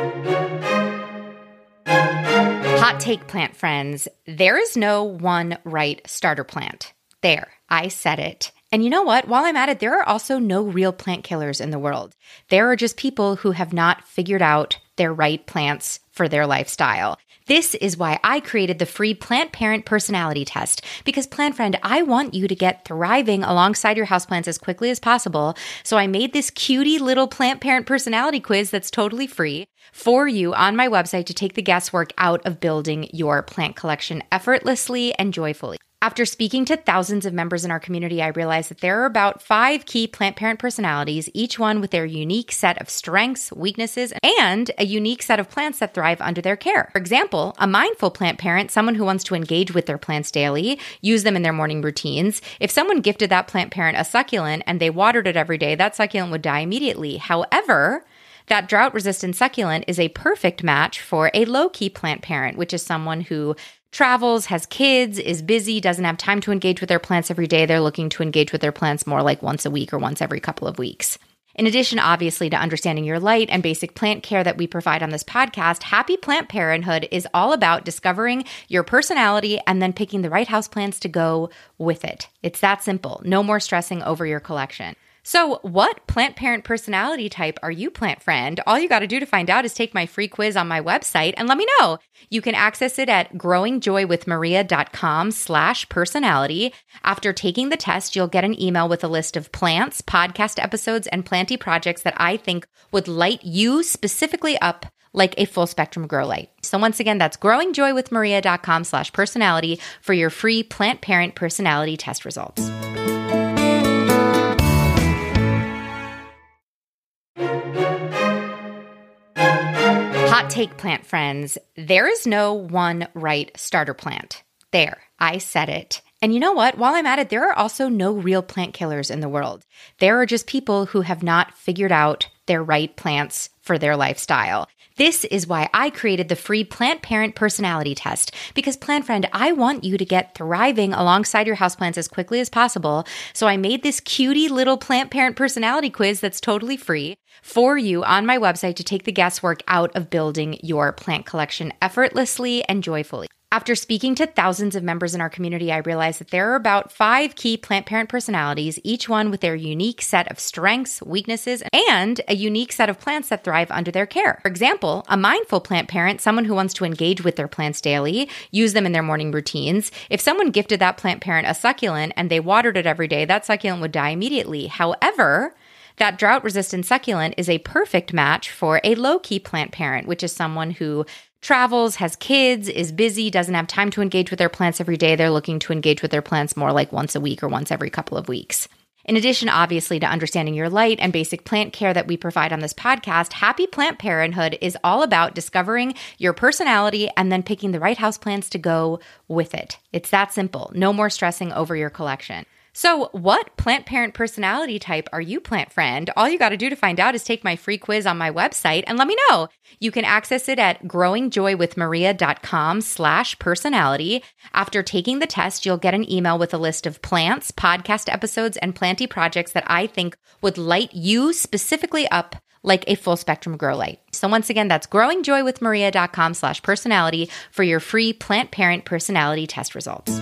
Hot take, plant friends. There is no one right starter plant. There, I said it. And you know what? While I'm at it, there are also no real plant killers in the world. There are just people who have not figured out their right plants for their lifestyle. This is why I created the free Plant Parent Personality Test. Because, plant friend, I want you to get thriving alongside your houseplants as quickly as possible. So I made this cutie little Plant Parent Personality quiz that's totally free for you on my website to take the guesswork out of building your plant collection effortlessly and joyfully. After speaking to thousands of members in our community, I realized that there are about 5 key plant parent personalities, each one with their unique set of strengths, weaknesses, and a unique set of plants that thrive under their care. For example, a mindful plant parent, someone who wants to engage with their plants daily, use them in their morning routines. If someone gifted that plant parent a succulent and they watered it every day, that succulent would die immediately. However, that drought-resistant succulent is a perfect match for a low-key plant parent, which is someone who travels, has kids, is busy, doesn't have time to engage with their plants every day. They're looking to engage with their plants more like once a week or once every couple of weeks. In addition, obviously, to understanding your light and basic plant care that we provide on this podcast, Happy Plant Parenthood is all about discovering your personality and then picking the right houseplants to go with it. It's that simple. No more stressing over your collection. So what plant parent personality type are you, plant friend? All you got to do to find out is take my free quiz on my website and let me know. You can access it at growingjoywithmaria.com/personality. After taking the test, you'll get an email with a list of plants, podcast episodes, and planty projects that I think would light you specifically up like a full spectrum grow light. So once again, that's growingjoywithmaria.com/personality for your free plant parent personality test results. Hot take, plant friends. There is no one right starter plant. There, I said it. And you know what? While I'm at it, there are also no real plant killers in the world. There are just people who have not figured out their right plants for their lifestyle. This is why I created the free Plant Parent Personality Test. Because, plant friend, I want you to get thriving alongside your houseplants as quickly as possible. So I made this cutie little Plant Parent Personality quiz that's totally free for you on my website to take the guesswork out of building your plant collection effortlessly and joyfully. After speaking to thousands of members in our community, I realized that there are about 5 key plant parent personalities, each one with their unique set of strengths, weaknesses, and a unique set of plants that thrive under their care. For example, a mindful plant parent, someone who wants to engage with their plants daily, use them in their morning routines. If someone gifted that plant parent a succulent and they watered it every day, that succulent would die immediately. However, that drought-resistant succulent is a perfect match for a low-key plant parent, which is someone who travels, has kids, is busy, doesn't have time to engage with their plants every day. They're looking to engage with their plants more like once a week or once every couple of weeks. In addition, obviously, to understanding your light and basic plant care that we provide on this podcast, Happy Plant Parenthood is all about discovering your personality and then picking the right houseplants to go with it. It's that simple. No more stressing over your collection. So what plant parent personality type are you, plant friend? All you got to do to find out is take my free quiz on my website and let me know. You can access it at growingjoywithmaria.com/personality. After taking the test, you'll get an email with a list of plants, podcast episodes, and planty projects that I think would light you specifically up like a full spectrum grow light. So once again, that's growingjoywithmaria.com/personality for your free plant parent personality test results.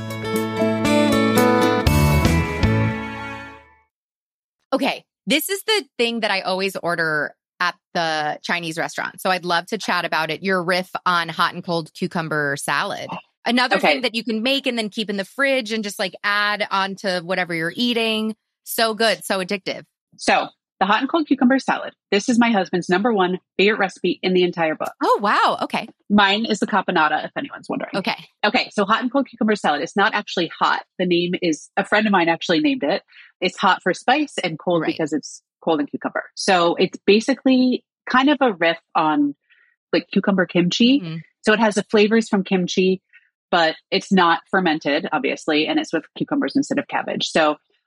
Okay, this is the thing that I always order at the Chinese restaurant. So I'd love to chat about it. Your riff on hot and cold cucumber salad. Another thing that you can make and then keep in the fridge and just like add onto whatever you're eating. So good, so addictive. So the hot and cold cucumber salad. This is my husband's #1 favorite recipe in the entire book. Oh, wow. Okay. Mine is the caponata, if anyone's wondering. Okay. So hot and cold cucumber salad. It's not actually hot. The name is, a friend of mine actually named it. It's hot for spice and cold because it's cold and cucumber. So it's basically kind of a riff on like cucumber kimchi. Mm-hmm. So it has the flavors from kimchi, but it's not fermented, obviously, and it's with cucumbers instead of cabbage. So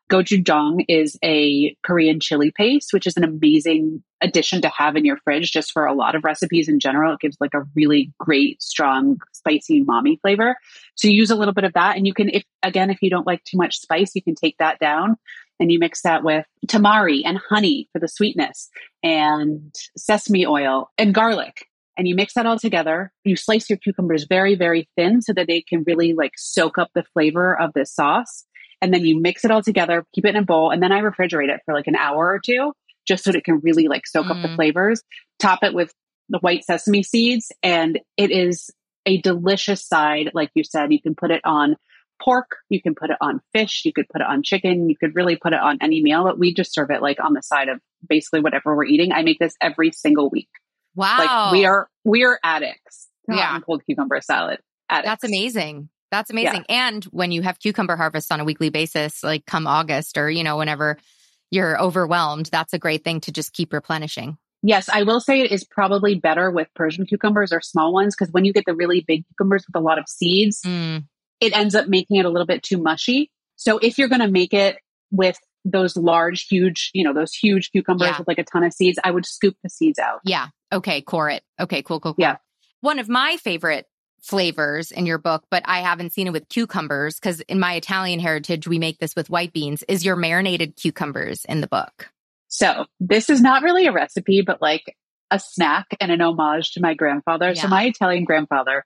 Gochujang is a Korean chili paste, which is an amazing addition to have in your fridge just for a lot of recipes in general. It gives like a really great, strong, spicy umami flavor. So you use a little bit of that. And you can, if you don't like too much spice, you can take that down and you mix that with tamari and honey for the sweetness and sesame oil and garlic. And you mix that all together. You slice your cucumbers very, very thin so that they can really like soak up the flavor of this sauce. And then you mix it all together, keep it in a bowl. And then I refrigerate it for like an hour or two, just so that it can really like soak up the flavors. Top it with the white sesame seeds. And it is a delicious side. Like you said, you can put it on pork, you can put it on fish, you could put it on chicken, you could really put it on any meal, but we just serve it like on the side of basically whatever we're eating. I make this every single week. Wow. Like we are addicts. Yeah. Cold cucumber salad. Addicts. That's amazing. That's amazing. Yeah. And when you have cucumber harvest on a weekly basis, like come August or, whenever you're overwhelmed, that's a great thing to just keep replenishing. Yes, I will say it is probably better with Persian cucumbers or small ones, because when you get the really big cucumbers with a lot of seeds, it ends up making it a little bit too mushy. So if you're going to make it with those large, huge, those huge cucumbers with like a ton of seeds, I would scoop the seeds out. Yeah. Okay. Core it. Okay. Cool. Yeah. One of my favorite flavors in your book, but I haven't seen it with cucumbers because in my Italian heritage, we make this with white beans, is your marinated cucumbers in the book. So this is not really a recipe, but like a snack and an homage to my grandfather. Yeah. So my Italian grandfather,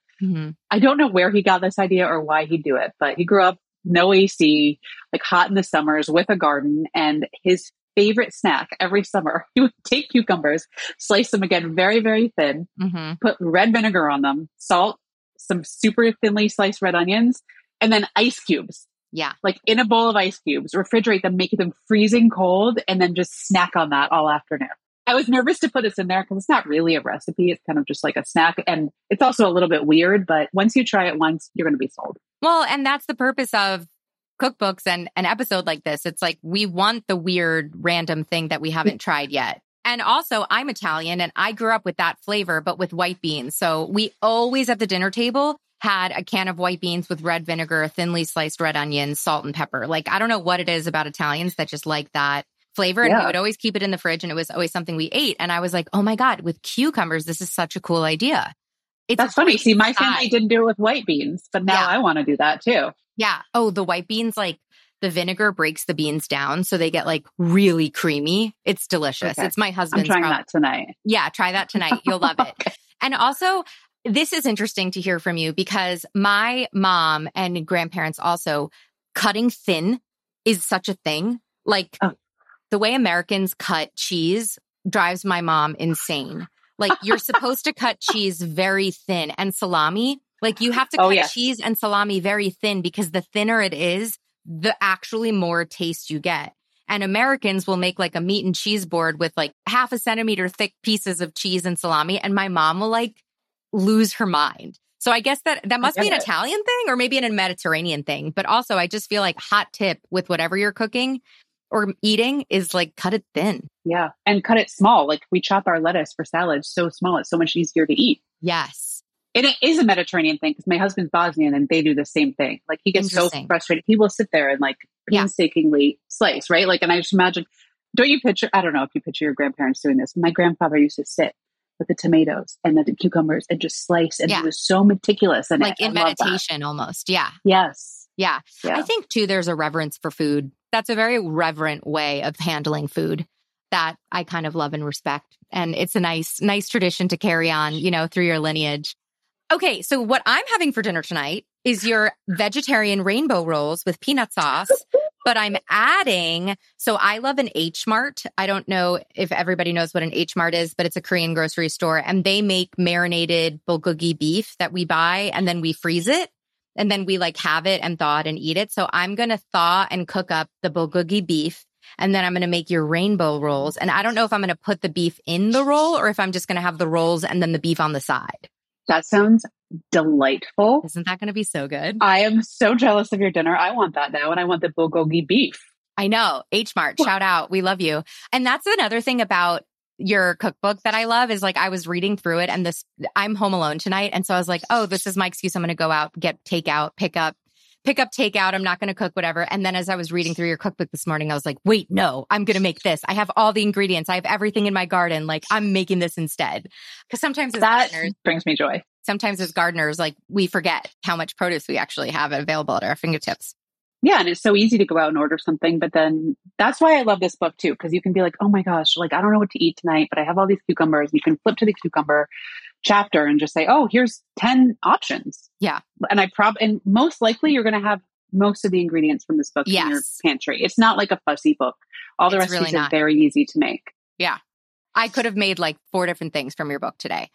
I don't know where he got this idea or why he'd do it, but he grew up no AC, like hot in the summers with a garden, and his favorite snack every summer, he would take cucumbers, slice them again very, very thin, put red vinegar on them, salt, some super thinly sliced red onions, and then ice cubes. Yeah. Like in a bowl of ice cubes, refrigerate them, make them freezing cold, and then just snack on that all afternoon. I was nervous to put this in there because it's not really a recipe. It's kind of just like a snack. And it's also a little bit weird, but once you try it once, you're going to be sold. Well, and that's the purpose of cookbooks and an episode like this. It's like, we want the weird, random thing that we haven't tried yet. And also, I'm Italian and I grew up with that flavor, but with white beans. So we always at the dinner table had a can of white beans with red vinegar, thinly sliced red onions, salt and pepper. Like, I don't know what it is about Italians that just like that flavor. And we would always keep it in the fridge and it was always something we ate. And I was like, oh my God, with cucumbers, this is such a cool idea. That's funny. See, my family didn't do it with white beans, but now I want to do that too. Yeah. Oh, the white beans, like the vinegar breaks the beans down so they get like really creamy. It's delicious. Okay. It's my husband's. I'm trying that tonight. Yeah, try that tonight. You'll love it. Okay. And also, this is interesting to hear from you because my mom and grandparents also, cutting thin is such a thing. Like the way Americans cut cheese drives my mom insane. Like you're supposed to cut cheese very thin, and salami, like you have to cut cheese and salami very thin because the thinner it is, the actually more taste you get. And Americans will make like a meat and cheese board with like 0.5 centimeter thick pieces of cheese and salami. And my mom will like lose her mind. So I guess that must be an Italian thing or maybe a Mediterranean thing. But also I just feel like hot tip with whatever you're cooking or eating is like cut it thin. Yeah. And cut it small. Like we chop our lettuce for salads so small. It's so much easier to eat. Yes. And it is a Mediterranean thing because my husband's Bosnian and they do the same thing. Like he gets so frustrated. He will sit there and like painstakingly slice, right? Like, and I just imagine, don't you picture, I don't know if you picture your grandparents doing this. My grandfather used to sit with the tomatoes and the cucumbers and just slice. And he was so meticulous. And like in meditation almost. Yeah. Yes. Yeah. I think too, there's a reverence for food. That's a very reverent way of handling food that I kind of love and respect. And it's a nice tradition to carry on, through your lineage. Okay. So what I'm having for dinner tonight is your vegetarian rainbow rolls with peanut sauce, but I'm adding, so I love an H Mart. I don't know if everybody knows what an H Mart is, but it's a Korean grocery store and they make marinated bulgogi beef that we buy and then we freeze it. And then we like have it and thaw it and eat it. So I'm going to thaw and cook up the bulgogi beef. And then I'm going to make your rainbow rolls. And I don't know if I'm going to put the beef in the roll or if I'm just going to have the rolls and then the beef on the side. That sounds delightful. Isn't that going to be so good? I am so jealous of your dinner. I want that now. And I want the bulgogi beef. I know. H Mart, shout out. We love you. And that's another thing about your cookbook that I love is like, I was reading through it and I'm home alone tonight. And so I was like, oh, this is my excuse. I'm going to go out, get takeout, pick up pick up takeout. I'm not going to cook, whatever. And then as I was reading through your cookbook this morning, I was like, wait, no, I'm going to make this. I have all the ingredients. I have everything in my garden. Like, I'm making this instead. Because sometimes as gardeners, brings me joy. Sometimes as gardeners, like, we forget how much produce we actually have available at our fingertips. Yeah. And it's so easy to go out and order something. But then that's why I love this book too, because you can be like, oh my gosh, like, I don't know what to eat tonight, but I have all these cucumbers. You can flip to the cucumber chapter and just say, oh, here's 10 options. Yeah. And and most likely you're going to have most of the ingredients from this book in your pantry. It's not like a fussy book. All the recipes are very easy to make. Yeah. I could have made like 4 different things from your book today.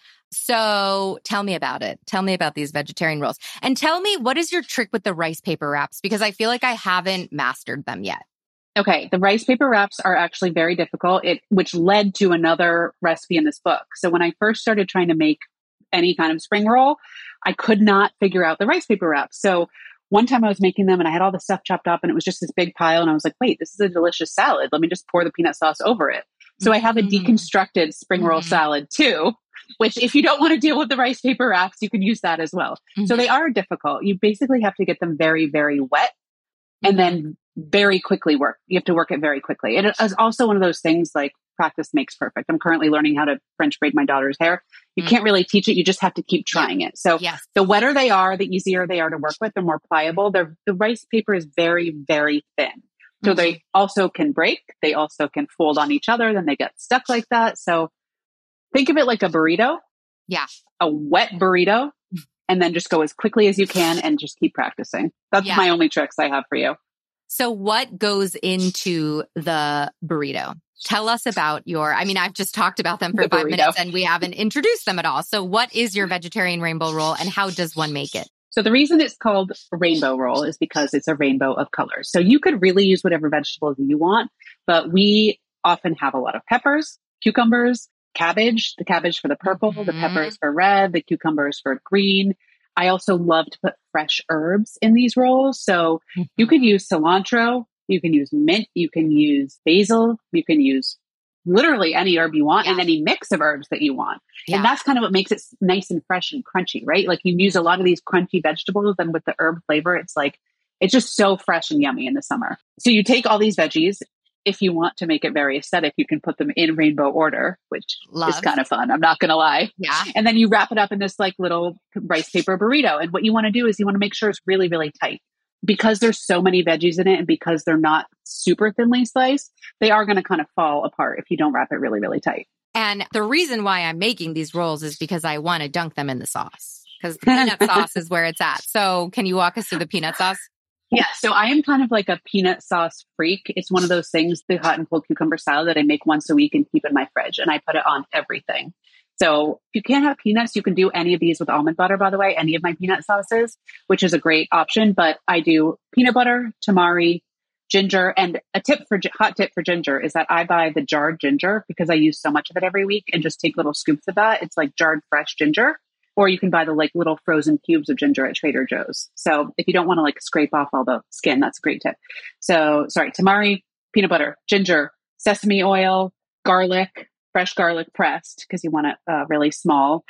So tell me about it. Tell me about these vegetarian rolls. And tell me, what is your trick with the rice paper wraps? Because I feel like I haven't mastered them yet. Okay. The rice paper wraps are actually very difficult, which led to another recipe in this book. So when I first started trying to make any kind of spring roll, I could not figure out the rice paper wraps. So one time I was making them and I had all the stuff chopped up and it was just this big pile. And I was like, wait, this is a delicious salad. Let me just pour the peanut sauce over it. So I have a deconstructed spring roll salad too, which if you don't want to deal with the rice paper wraps, you can use that as well. So they are difficult. You basically have to get them very, very wet and then very quickly work. You have to work it very quickly. It is also one of those things like practice makes perfect. I'm currently learning how to French braid my daughter's hair. You can't really teach it. You just have to keep trying it. So the wetter they are, the easier they are to work with. They're more pliable. The rice paper is very, very thin. So they also can break. They also can fold on each other. Then they get stuck like that. So think of it like a burrito. Yeah. A wet burrito. And then just go as quickly as you can and just keep practicing. That's my only tricks I have for you. So what goes into the burrito? Tell us about I've just talked about them for 5 minutes and we haven't introduced them at all. So what is your vegetarian rainbow roll and how does one make it? So the reason it's called rainbow roll is because it's a rainbow of colors. So you could really use whatever vegetables you want, but we often have a lot of peppers, cucumbers, cabbage, the cabbage for the purple, the peppers for red, the cucumbers for green. I also love to put fresh herbs in these rolls. So you could use cilantro, you can use mint, you can use basil, you can use literally any herb you want and any mix of herbs that you want. Yeah. And that's kind of what makes it nice and fresh and crunchy, right? Like you use a lot of these crunchy vegetables and with the herb flavor, it's just so fresh and yummy in the summer. So you take all these veggies. If you want to make it very aesthetic, you can put them in rainbow order, which is kind of fun. I'm not going to lie. Yeah. And then you wrap it up in this like little rice paper burrito. And what you want to do is you want to make sure it's really, really tight. Because there's so many veggies in it and because they're not super thinly sliced, they are going to kind of fall apart if you don't wrap it really, really tight. And the reason why I'm making these rolls is because I want to dunk them in the sauce because the peanut sauce is where it's at. So can you walk us through the peanut sauce? Yeah. So I am kind of like a peanut sauce freak. It's one of those things, the hot and cold cucumber salad that I make once a week and keep in my fridge. And I put it on everything. So if you can't have peanuts, you can do any of these with almond butter, by the way, any of my peanut sauces, which is a great option. But I do peanut butter, tamari, ginger. And hot tip for ginger is that I buy the jarred ginger because I use so much of it every week and just take little scoops of that. It's like jarred fresh ginger. Or you can buy the like little frozen cubes of ginger at Trader Joe's. So if you don't want to like scrape off all the skin, that's a great tip. So tamari, peanut butter, ginger, sesame oil, garlic, fresh garlic pressed because you want it really small.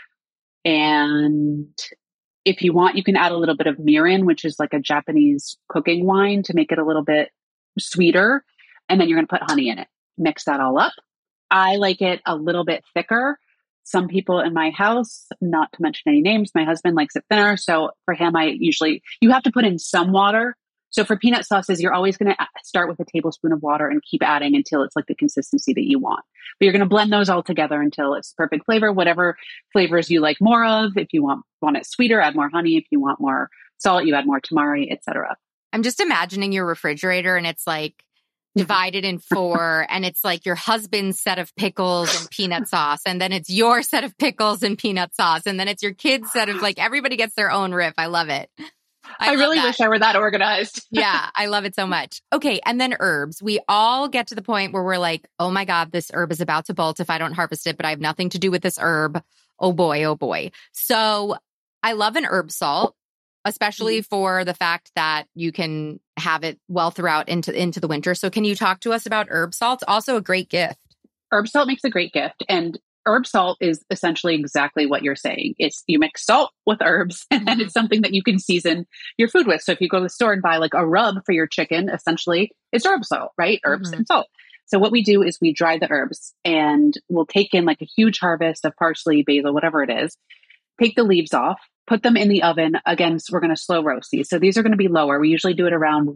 And if you want, you can add a little bit of mirin, which is like a Japanese cooking wine to make it a little bit sweeter. And then you're going to put honey in it. Mix that all up. I like it a little bit thicker. Some people in my house, not to mention any names, my husband likes it thinner. So for him, you have to put in some water. So for peanut sauces, you're always going to start with a tablespoon of water and keep adding until it's like the consistency that you want. But you're going to blend those all together until it's perfect flavor, whatever flavors you like more of. If you want it sweeter, add more honey. If you want more salt, you add more tamari, etc. I'm just imagining your refrigerator and it's like divided in 4 and it's like your husband's set of pickles and peanut sauce. And then it's your set of pickles and peanut sauce. And then it's your kid's set of like, everybody gets their own riff. I love it. I really wish I were that organized. Yeah, I love it so much. Okay. And then herbs. We all get to the point where we're like, oh my God, this herb is about to bolt if I don't harvest it, but I have nothing to do with this herb. Oh boy, oh boy. So I love an herb salt, especially for the fact that you can have it well throughout into the winter. So can you talk to us about herb salts? Also a great gift. Herb salt makes a great gift. And herb salt is essentially exactly what you're saying. It's you mix salt with herbs and then it's something that you can season your food with. So if you go to the store and buy like a rub for your chicken, essentially it's herb salt, right? Herbs and salt. So what we do is we dry the herbs and we'll take in like a huge harvest of parsley, basil, whatever it is, take the leaves off, put them in the oven. Again, so we're going to slow roast these. So these are going to be lower. We usually do it around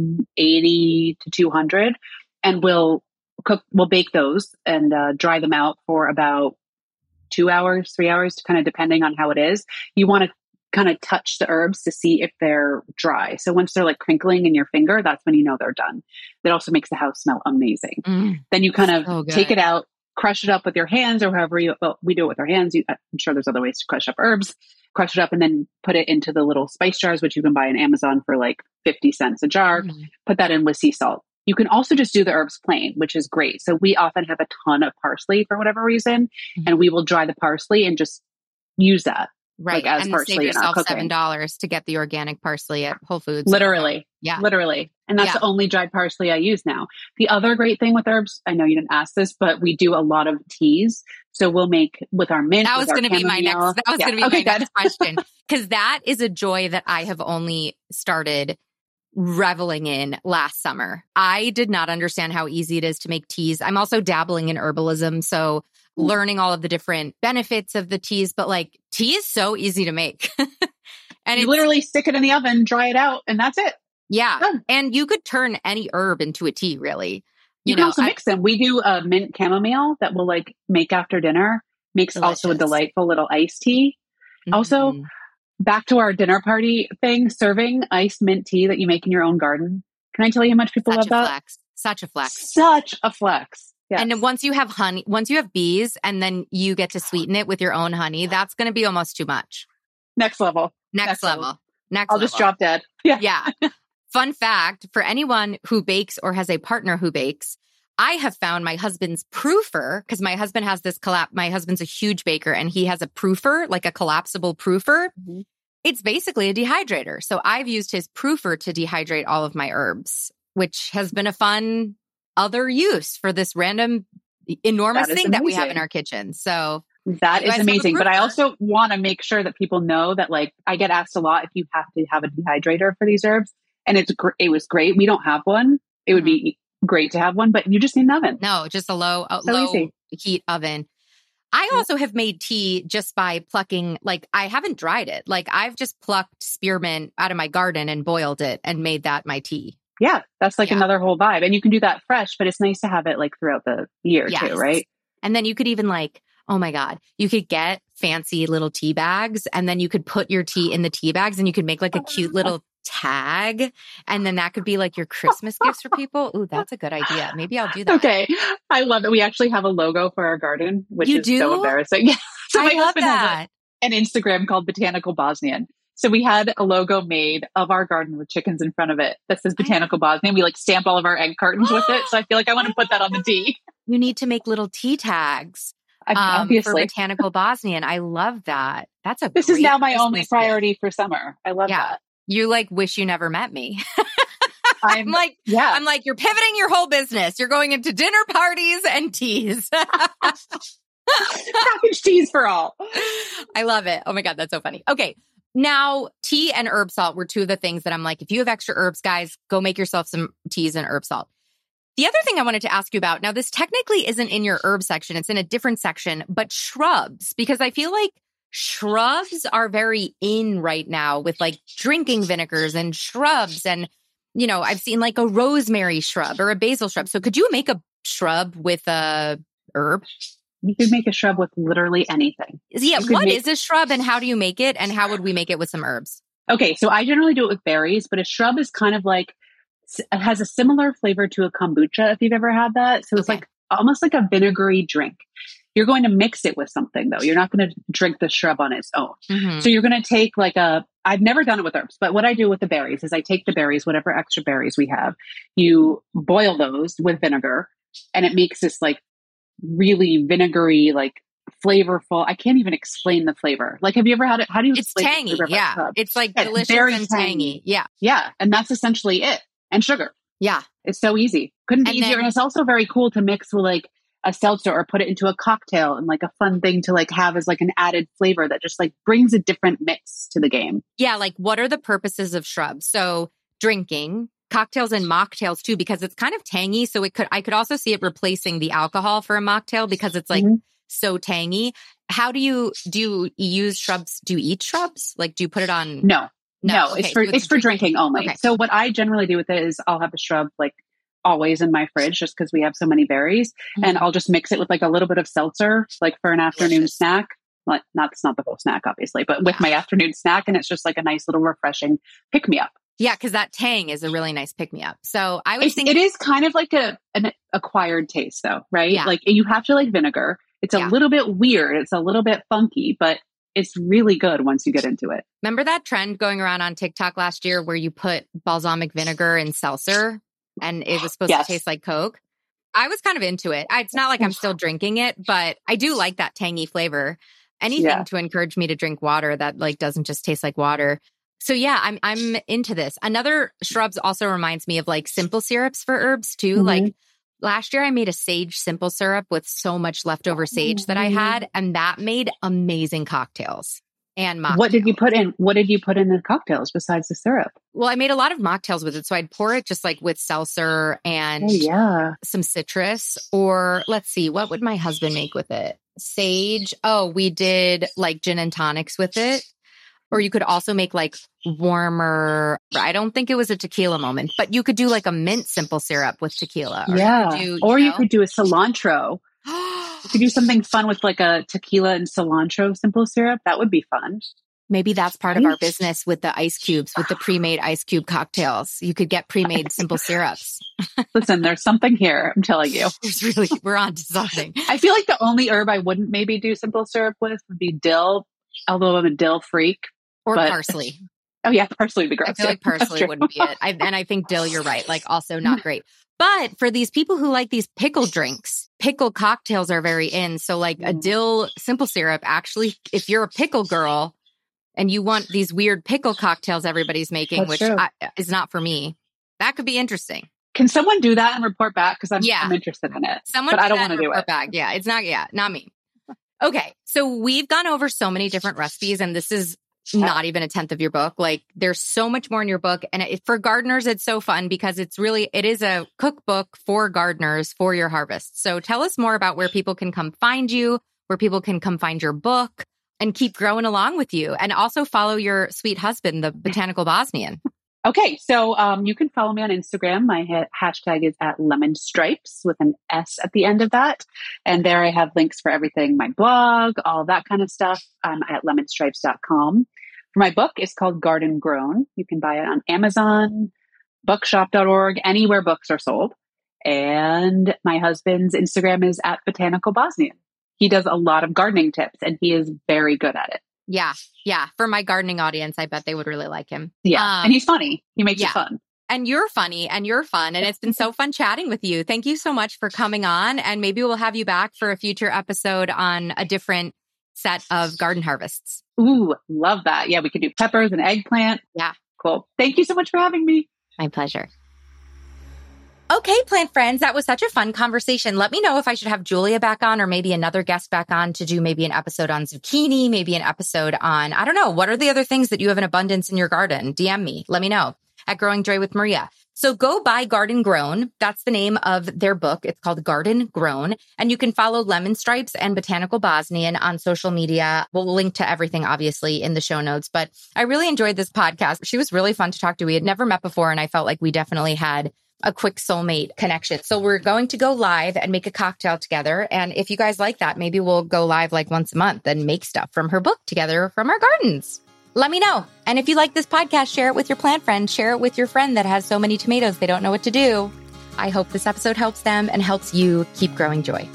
180 to 200 and we'll bake those and dry them out for about 2 hours, 3 hours, kind of depending on how it is. You want to kind of touch the herbs to see if they're dry. So once they're like crinkling in your finger, that's when you know they're done. That also makes the house smell amazing. Then you kind of take it out, crush it up with your hands or however we do it with our hands. I'm sure there's other ways to crush up herbs, crush it up and then put it into the little spice jars, which you can buy on Amazon for like 50 cents a jar. Put that in with sea salt. You can also just do the herbs plain, which is great. So we often have a ton of parsley for whatever reason, and we will dry the parsley and just use that. Right. Like, as and parsley save yourself in our cooking. $7 to get the organic parsley at Whole Foods. Literally. Yeah. Literally. And that's the only dried parsley I use now. The other great thing with herbs, I know you didn't ask this, but we do a lot of teas. So we'll make with our mint. That was going to be my next question. Because that is a joy that I have only started reveling in last summer. I did not understand how easy it is to make teas. I'm also dabbling in herbalism. So learning all of the different benefits of the teas, but like tea is so easy to make. And you literally stick it in the oven, dry it out, and that's it. Yeah. And you could turn any herb into a tea, really. You can also mix them. We do a mint chamomile that we'll like make after dinner. Makes delicious. Also a delightful little iced tea. Also, back to our dinner party thing, serving iced mint tea that you make in your own garden. Can I tell you how much people love that? Flex. Such a flex. Such a flex. Yes. And once you have honey, once you have bees and then you get to sweeten it with your own honey, that's going to be almost too much. Next level. Next level. I'll just drop dead. Yeah. Fun fact, for anyone who bakes or has a partner who bakes, I have found my husband's proofer, because my husband has this my husband's a huge baker and he has a proofer, like a collapsible proofer. It's basically a dehydrator. So I've used his proofer to dehydrate all of my herbs, which has been a fun other use for this random enormous thing that we have in our kitchen. So that is amazing. But I also want to make sure that people know that, like, I get asked a lot if you have to have a dehydrator for these herbs, and it was great. We don't have one. It would be great to have one, but you just need an oven. No, just a low heat oven. I also have made tea just by plucking, like, I haven't dried it. Like, I've just plucked spearmint out of my garden and boiled it and made that my tea. Yeah, that's like another whole vibe. And you can do that fresh, but it's nice to have it like throughout the year too, right? And then you could even like, oh my God, you could get fancy little tea bags and then you could put your tea in the tea bags and you could make like a cute little tag. And then that could be like your Christmas gifts for people. Ooh, that's a good idea. Maybe I'll do that. Okay. I love it. We actually have a logo for our garden, which is so embarrassing. Yeah. So my husband has an Instagram called Botanical Bosnian. So we had a logo made of our garden with chickens in front of it that says Botanical Bosnian. We like stamp all of our egg cartons with it. So I feel like I want to put that on the tea. You need to make little tea tags for Botanical Bosnian. I love that. This is now my only priority for summer. I love that. You like wish you never met me. I'm like, you're pivoting your whole business. You're going into dinner parties and teas. Package teas for all. I love it. Oh my God, that's so funny. Okay. Now, tea and herb salt were two of the things that I'm like, if you have extra herbs, guys, go make yourself some teas and herb salt. The other thing I wanted to ask you about, now this technically isn't in your herb section, it's in a different section, but shrubs, because I feel like shrubs are very in right now with like drinking vinegars and shrubs. And, you know, I've seen like a rosemary shrub or a basil shrub. So could you make a shrub with a herb? You could make a shrub with literally anything. Yeah. What is a shrub and how do you make it? And how would we make it with some herbs? Okay. So I generally do it with berries, but a shrub is kind of like, it has a similar flavor to a kombucha if you've ever had that. So it's like almost like a vinegary drink. You're going to mix it with something though. You're not going to drink the shrub on its own. So you're going to take like I've never done it with herbs, but what I do with the berries is I take the berries, whatever extra berries we have, you boil those with vinegar and it makes this like really vinegary, like flavorful. I can't even explain the flavor. Like, have you ever had it? How do you It's tangy. Yeah. It's like delicious and tangy. Yeah. Yeah. And that's essentially it. And sugar. Yeah. It's so easy. Couldn't be easier. And it's also very cool to mix with like a seltzer or put it into a cocktail and like a fun thing to like have as like an added flavor that just like brings a different mix to the game. Yeah. Like what are the purposes of shrubs? So drinking, cocktails and mocktails too, because it's kind of tangy. So I could also see it replacing the alcohol for a mocktail because it's like so tangy. How do you use shrubs? Do you eat shrubs? Like, do you put it on? No, okay. It's for drinking only. Okay. So what I generally do with it is I'll have a shrub like always in my fridge just because we have so many berries, and I'll just mix it with like a little bit of seltzer, like for an afternoon snack. Like, it's not the whole snack, obviously, but with my afternoon snack, and it's just like a nice little refreshing pick me up. Yeah, because that tang is a really nice pick me up. So I was thinking it is kind of like an acquired taste, though, right? Yeah. Like you have to like vinegar. It's a little bit weird. It's a little bit funky, but it's really good once you get into it. Remember that trend going around on TikTok last year where you put balsamic vinegar in seltzer and it was supposed to taste like Coke? I was kind of into it. It's not like I'm still drinking it, but I do like that tangy flavor. Anything to encourage me to drink water that like doesn't just taste like water. So yeah, I'm into this. Another shrubs also reminds me of like simple syrups for herbs too. Like last year I made a sage simple syrup with so much leftover sage that I had, and that made amazing cocktails and mocktails. What did you put in? What did you put in the cocktails besides the syrup? Well, I made a lot of mocktails with it. So I'd pour it just like with seltzer and some citrus, or let's see, what would my husband make with it? Sage. Oh, we did like gin and tonics with it. Or you could also make like warmer, I don't think it was a tequila moment, but you could do like a mint simple syrup with tequila. Or you could do a cilantro. You could do something fun with like a tequila and cilantro simple syrup. That would be fun. Maybe that's part of our business with the ice cubes, with the pre-made ice cube cocktails. You could get pre-made simple syrups. Listen, there's something here. I'm telling you. We're on to something. I feel like the only herb I wouldn't maybe do simple syrup with would be dill, although I'm a dill freak. Or parsley. Oh yeah, parsley would be great. I feel like parsley wouldn't be it. And I think dill, you're right. Like also not great. But for these people who like these pickle drinks, pickle cocktails are very in. So like a dill simple syrup, actually, if you're a pickle girl and you want these weird pickle cocktails everybody's making, which is not for me, that could be interesting. Can someone do that and report back? Because I'm interested in it. But I don't want to do it. Back. Yeah, it's not me. Okay, so we've gone over so many different recipes, and this is not even a tenth of your book. Like there's so much more in your book. And for gardeners, it's so fun because it is a cookbook for gardeners for your harvest. So tell us more about where people can come find you, where people can come find your book and keep growing along with you. And also follow your sweet husband, the Botanical Bosnian. Okay. So you can follow me on Instagram. My hashtag is @lemonstripes with an S at the end of that. And there I have links for everything, my blog, all that kind of stuff. I'm at lemonstripes.com. For my book, it's called Garden Grown. You can buy it on Amazon, bookshop.org, anywhere books are sold. And my husband's Instagram is @Botanical Bosnian. He does a lot of gardening tips and he is very good at it. Yeah. Yeah. For my gardening audience, I bet they would really like him. Yeah. And he's funny. He makes it fun. And you're funny and you're fun. And it's been so fun chatting with you. Thank you so much for coming on. And maybe we'll have you back for a future episode on a different set of garden harvests. Ooh, love that. Yeah, we could do peppers and eggplant. Yeah. Cool. Thank you so much for having me. My pleasure. Okay, plant friends, that was such a fun conversation. Let me know if I should have Julia back on or maybe another guest back on to do maybe an episode on zucchini, maybe an episode on, I don't know, what are the other things that you have in abundance in your garden? DM me. Let me know at Growing Joy with Maria. So go buy Garden Grown. That's the name of their book. It's called Garden Grown. And you can follow Lemon Stripes and Botanical Bosnian on social media. We'll link to everything, obviously, in the show notes. But I really enjoyed this podcast. She was really fun to talk to. We had never met before, and I felt like we definitely had a quick soulmate connection. So we're going to go live and make a cocktail together. And if you guys like that, maybe we'll go live like once a month and make stuff from her book together from our gardens. Let me know. And if you like this podcast, share it with your plant friend. Share it with your friend that has so many tomatoes they don't know what to do. I hope this episode helps them and helps you keep growing joy.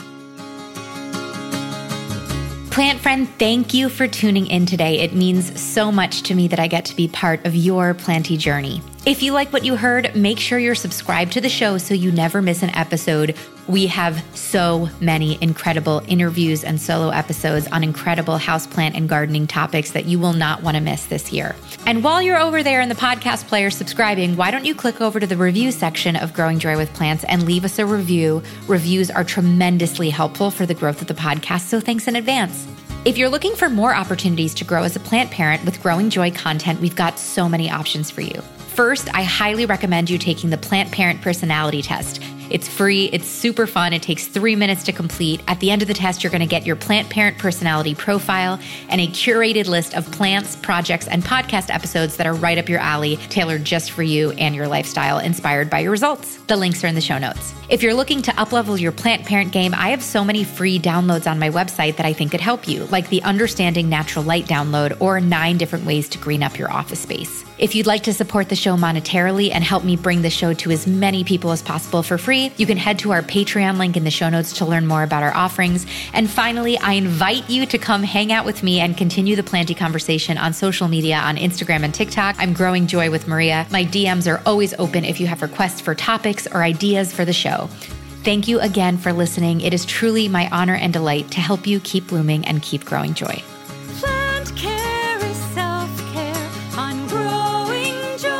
Plant friend, thank you for tuning in today. It means so much to me that I get to be part of your planty journey. If you like what you heard, make sure you're subscribed to the show so you never miss an episode. We have so many incredible interviews and solo episodes on incredible houseplant and gardening topics that you will not want to miss this year. And while you're over there in the podcast player subscribing, why don't you click over to the review section of Growing Joy with Plants and leave us a review? Reviews are tremendously helpful for the growth of the podcast, so thanks in advance. If you're looking for more opportunities to grow as a plant parent with Growing Joy content, we've got so many options for you. First, I highly recommend you taking the Plant Parent Personality Test. It's free, it's super fun, it takes 3 minutes to complete. At the end of the test, you're going to get your Plant Parent Personality profile and a curated list of plants, projects, and podcast episodes that are right up your alley, tailored just for you and your lifestyle, inspired by your results. The links are in the show notes. If you're looking to uplevel your plant parent game, I have so many free downloads on my website that I think could help you, like the Understanding Natural Light download or 9 different ways to green up your office space. If you'd like to support the show monetarily and help me bring the show to as many people as possible for free, you can head to our Patreon link in the show notes to learn more about our offerings. And finally, I invite you to come hang out with me and continue the planty conversation on social media on Instagram and TikTok. I'm Growing Joy with Maria. My DMs are always open if you have requests for topics or ideas for the show. Thank you again for listening. It is truly my honor and delight to help you keep blooming and keep growing joy. Plant care is self-care on Growing Joy.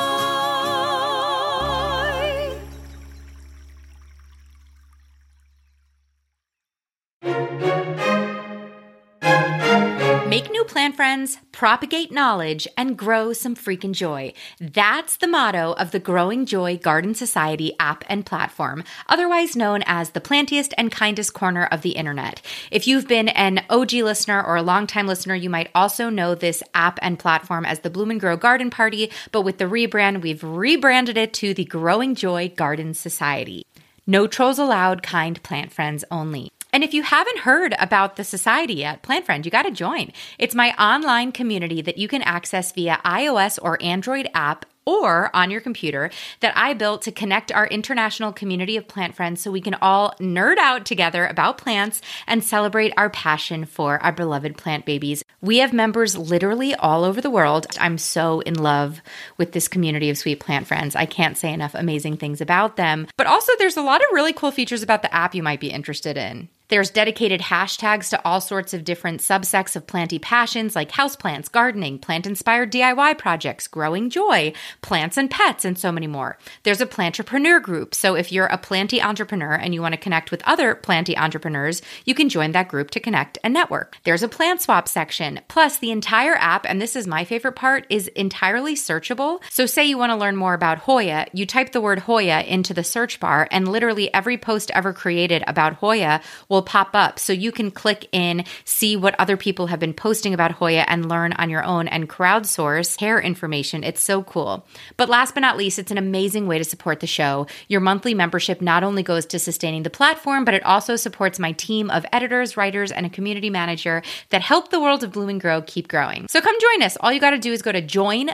Make new plant friends, propagate knowledge, and grow some freaking joy. That's the motto of the Growing Joy Garden Society app and platform, otherwise known as the plantiest and kindest corner of the internet. If you've been an OG listener or a longtime listener, you might also know this app and platform as the Bloom and Grow Garden Party, but with the rebrand, we've rebranded it to the Growing Joy Garden Society. No trolls allowed, kind plant friends only. And if you haven't heard about the society yet, Plant Friend, you got to join. It's my online community that you can access via iOS or Android app or on your computer that I built to connect our international community of plant friends so we can all nerd out together about plants and celebrate our passion for our beloved plant babies. We have members literally all over the world. I'm so in love with this community of sweet plant friends. I can't say enough amazing things about them. But also there's a lot of really cool features about the app you might be interested in. There's dedicated hashtags to all sorts of different subsects of planty passions like houseplants, gardening, plant-inspired DIY projects, growing joy, plants and pets, and so many more. There's a plantrepreneur group, so if you're a planty entrepreneur and you want to connect with other planty entrepreneurs, you can join that group to connect and network. There's a plant swap section, plus the entire app, and this is my favorite part, is entirely searchable. So say you want to learn more about Hoya, you type the word Hoya into the search bar, and literally every post ever created about Hoya will pop up. So you can click in, see what other people have been posting about Hoya and learn on your own and crowdsource hair information. It's so cool. But last but not least, it's an amazing way to support the show. Your monthly membership not only goes to sustaining the platform, but it also supports my team of editors, writers, and a community manager that help the world of Bloom and Grow keep growing. So come join us. All you got to do is go to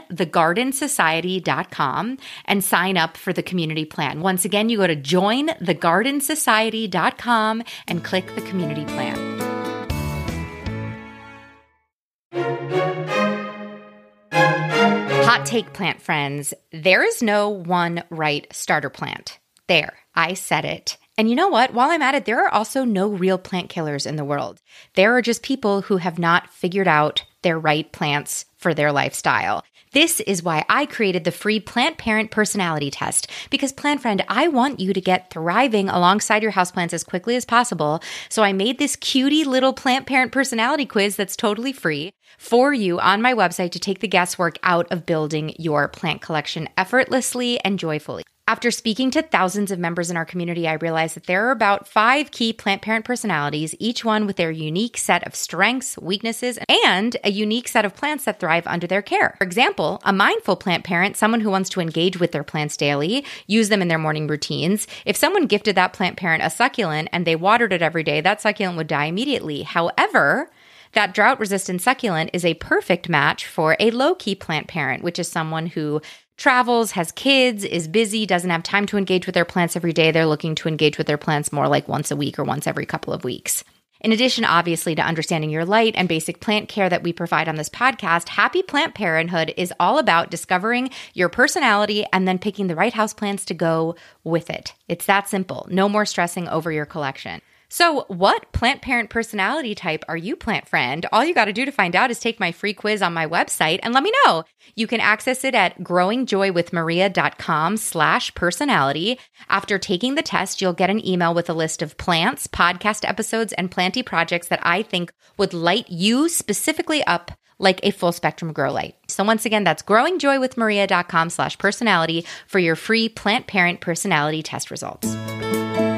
jointhegardensociety.com and sign up for the community plan. Once again, you go to jointhegardensociety.com and click the community plan. Hot take, plant friends. There is no one right starter plant. There, I said it. And you know what? While I'm at it, there are also no real plant killers in the world. There are just people who have not figured out their right plants for their lifestyle. This is why I created the free Plant Parent Personality Test, because Plant Friend, I want you to get thriving alongside your houseplants as quickly as possible. So I made this cutie little Plant Parent Personality quiz that's totally free for you on my website to take the guesswork out of building your plant collection effortlessly and joyfully. After speaking to thousands of members in our community, I realized that there are about 5 key plant parent personalities, each one with their unique set of strengths, weaknesses, and a unique set of plants that thrive under their care. For example, a mindful plant parent, someone who wants to engage with their plants daily, use them in their morning routines. If someone gifted that plant parent a succulent and they watered it every day, that succulent would die immediately. However, that drought-resistant succulent is a perfect match for a low-key plant parent, which is someone who travels, has kids, is busy, doesn't have time to engage with their plants every day. They're looking to engage with their plants more like once a week or once every couple of weeks. In addition, obviously, to understanding your light and basic plant care that we provide on this podcast, Happy Plant Parenthood is all about discovering your personality and then picking the right houseplants to go with it. It's that simple. No more stressing over your collection. So what plant parent personality type are you, plant friend? All you got to do to find out is take my free quiz on my website and let me know. You can access it at growingjoywithmaria.com/personality. After taking the test, you'll get an email with a list of plants, podcast episodes, and planty projects that I think would light you specifically up like a full spectrum grow light. So once again, that's growingjoywithmaria.com/personality for your free plant parent personality test results.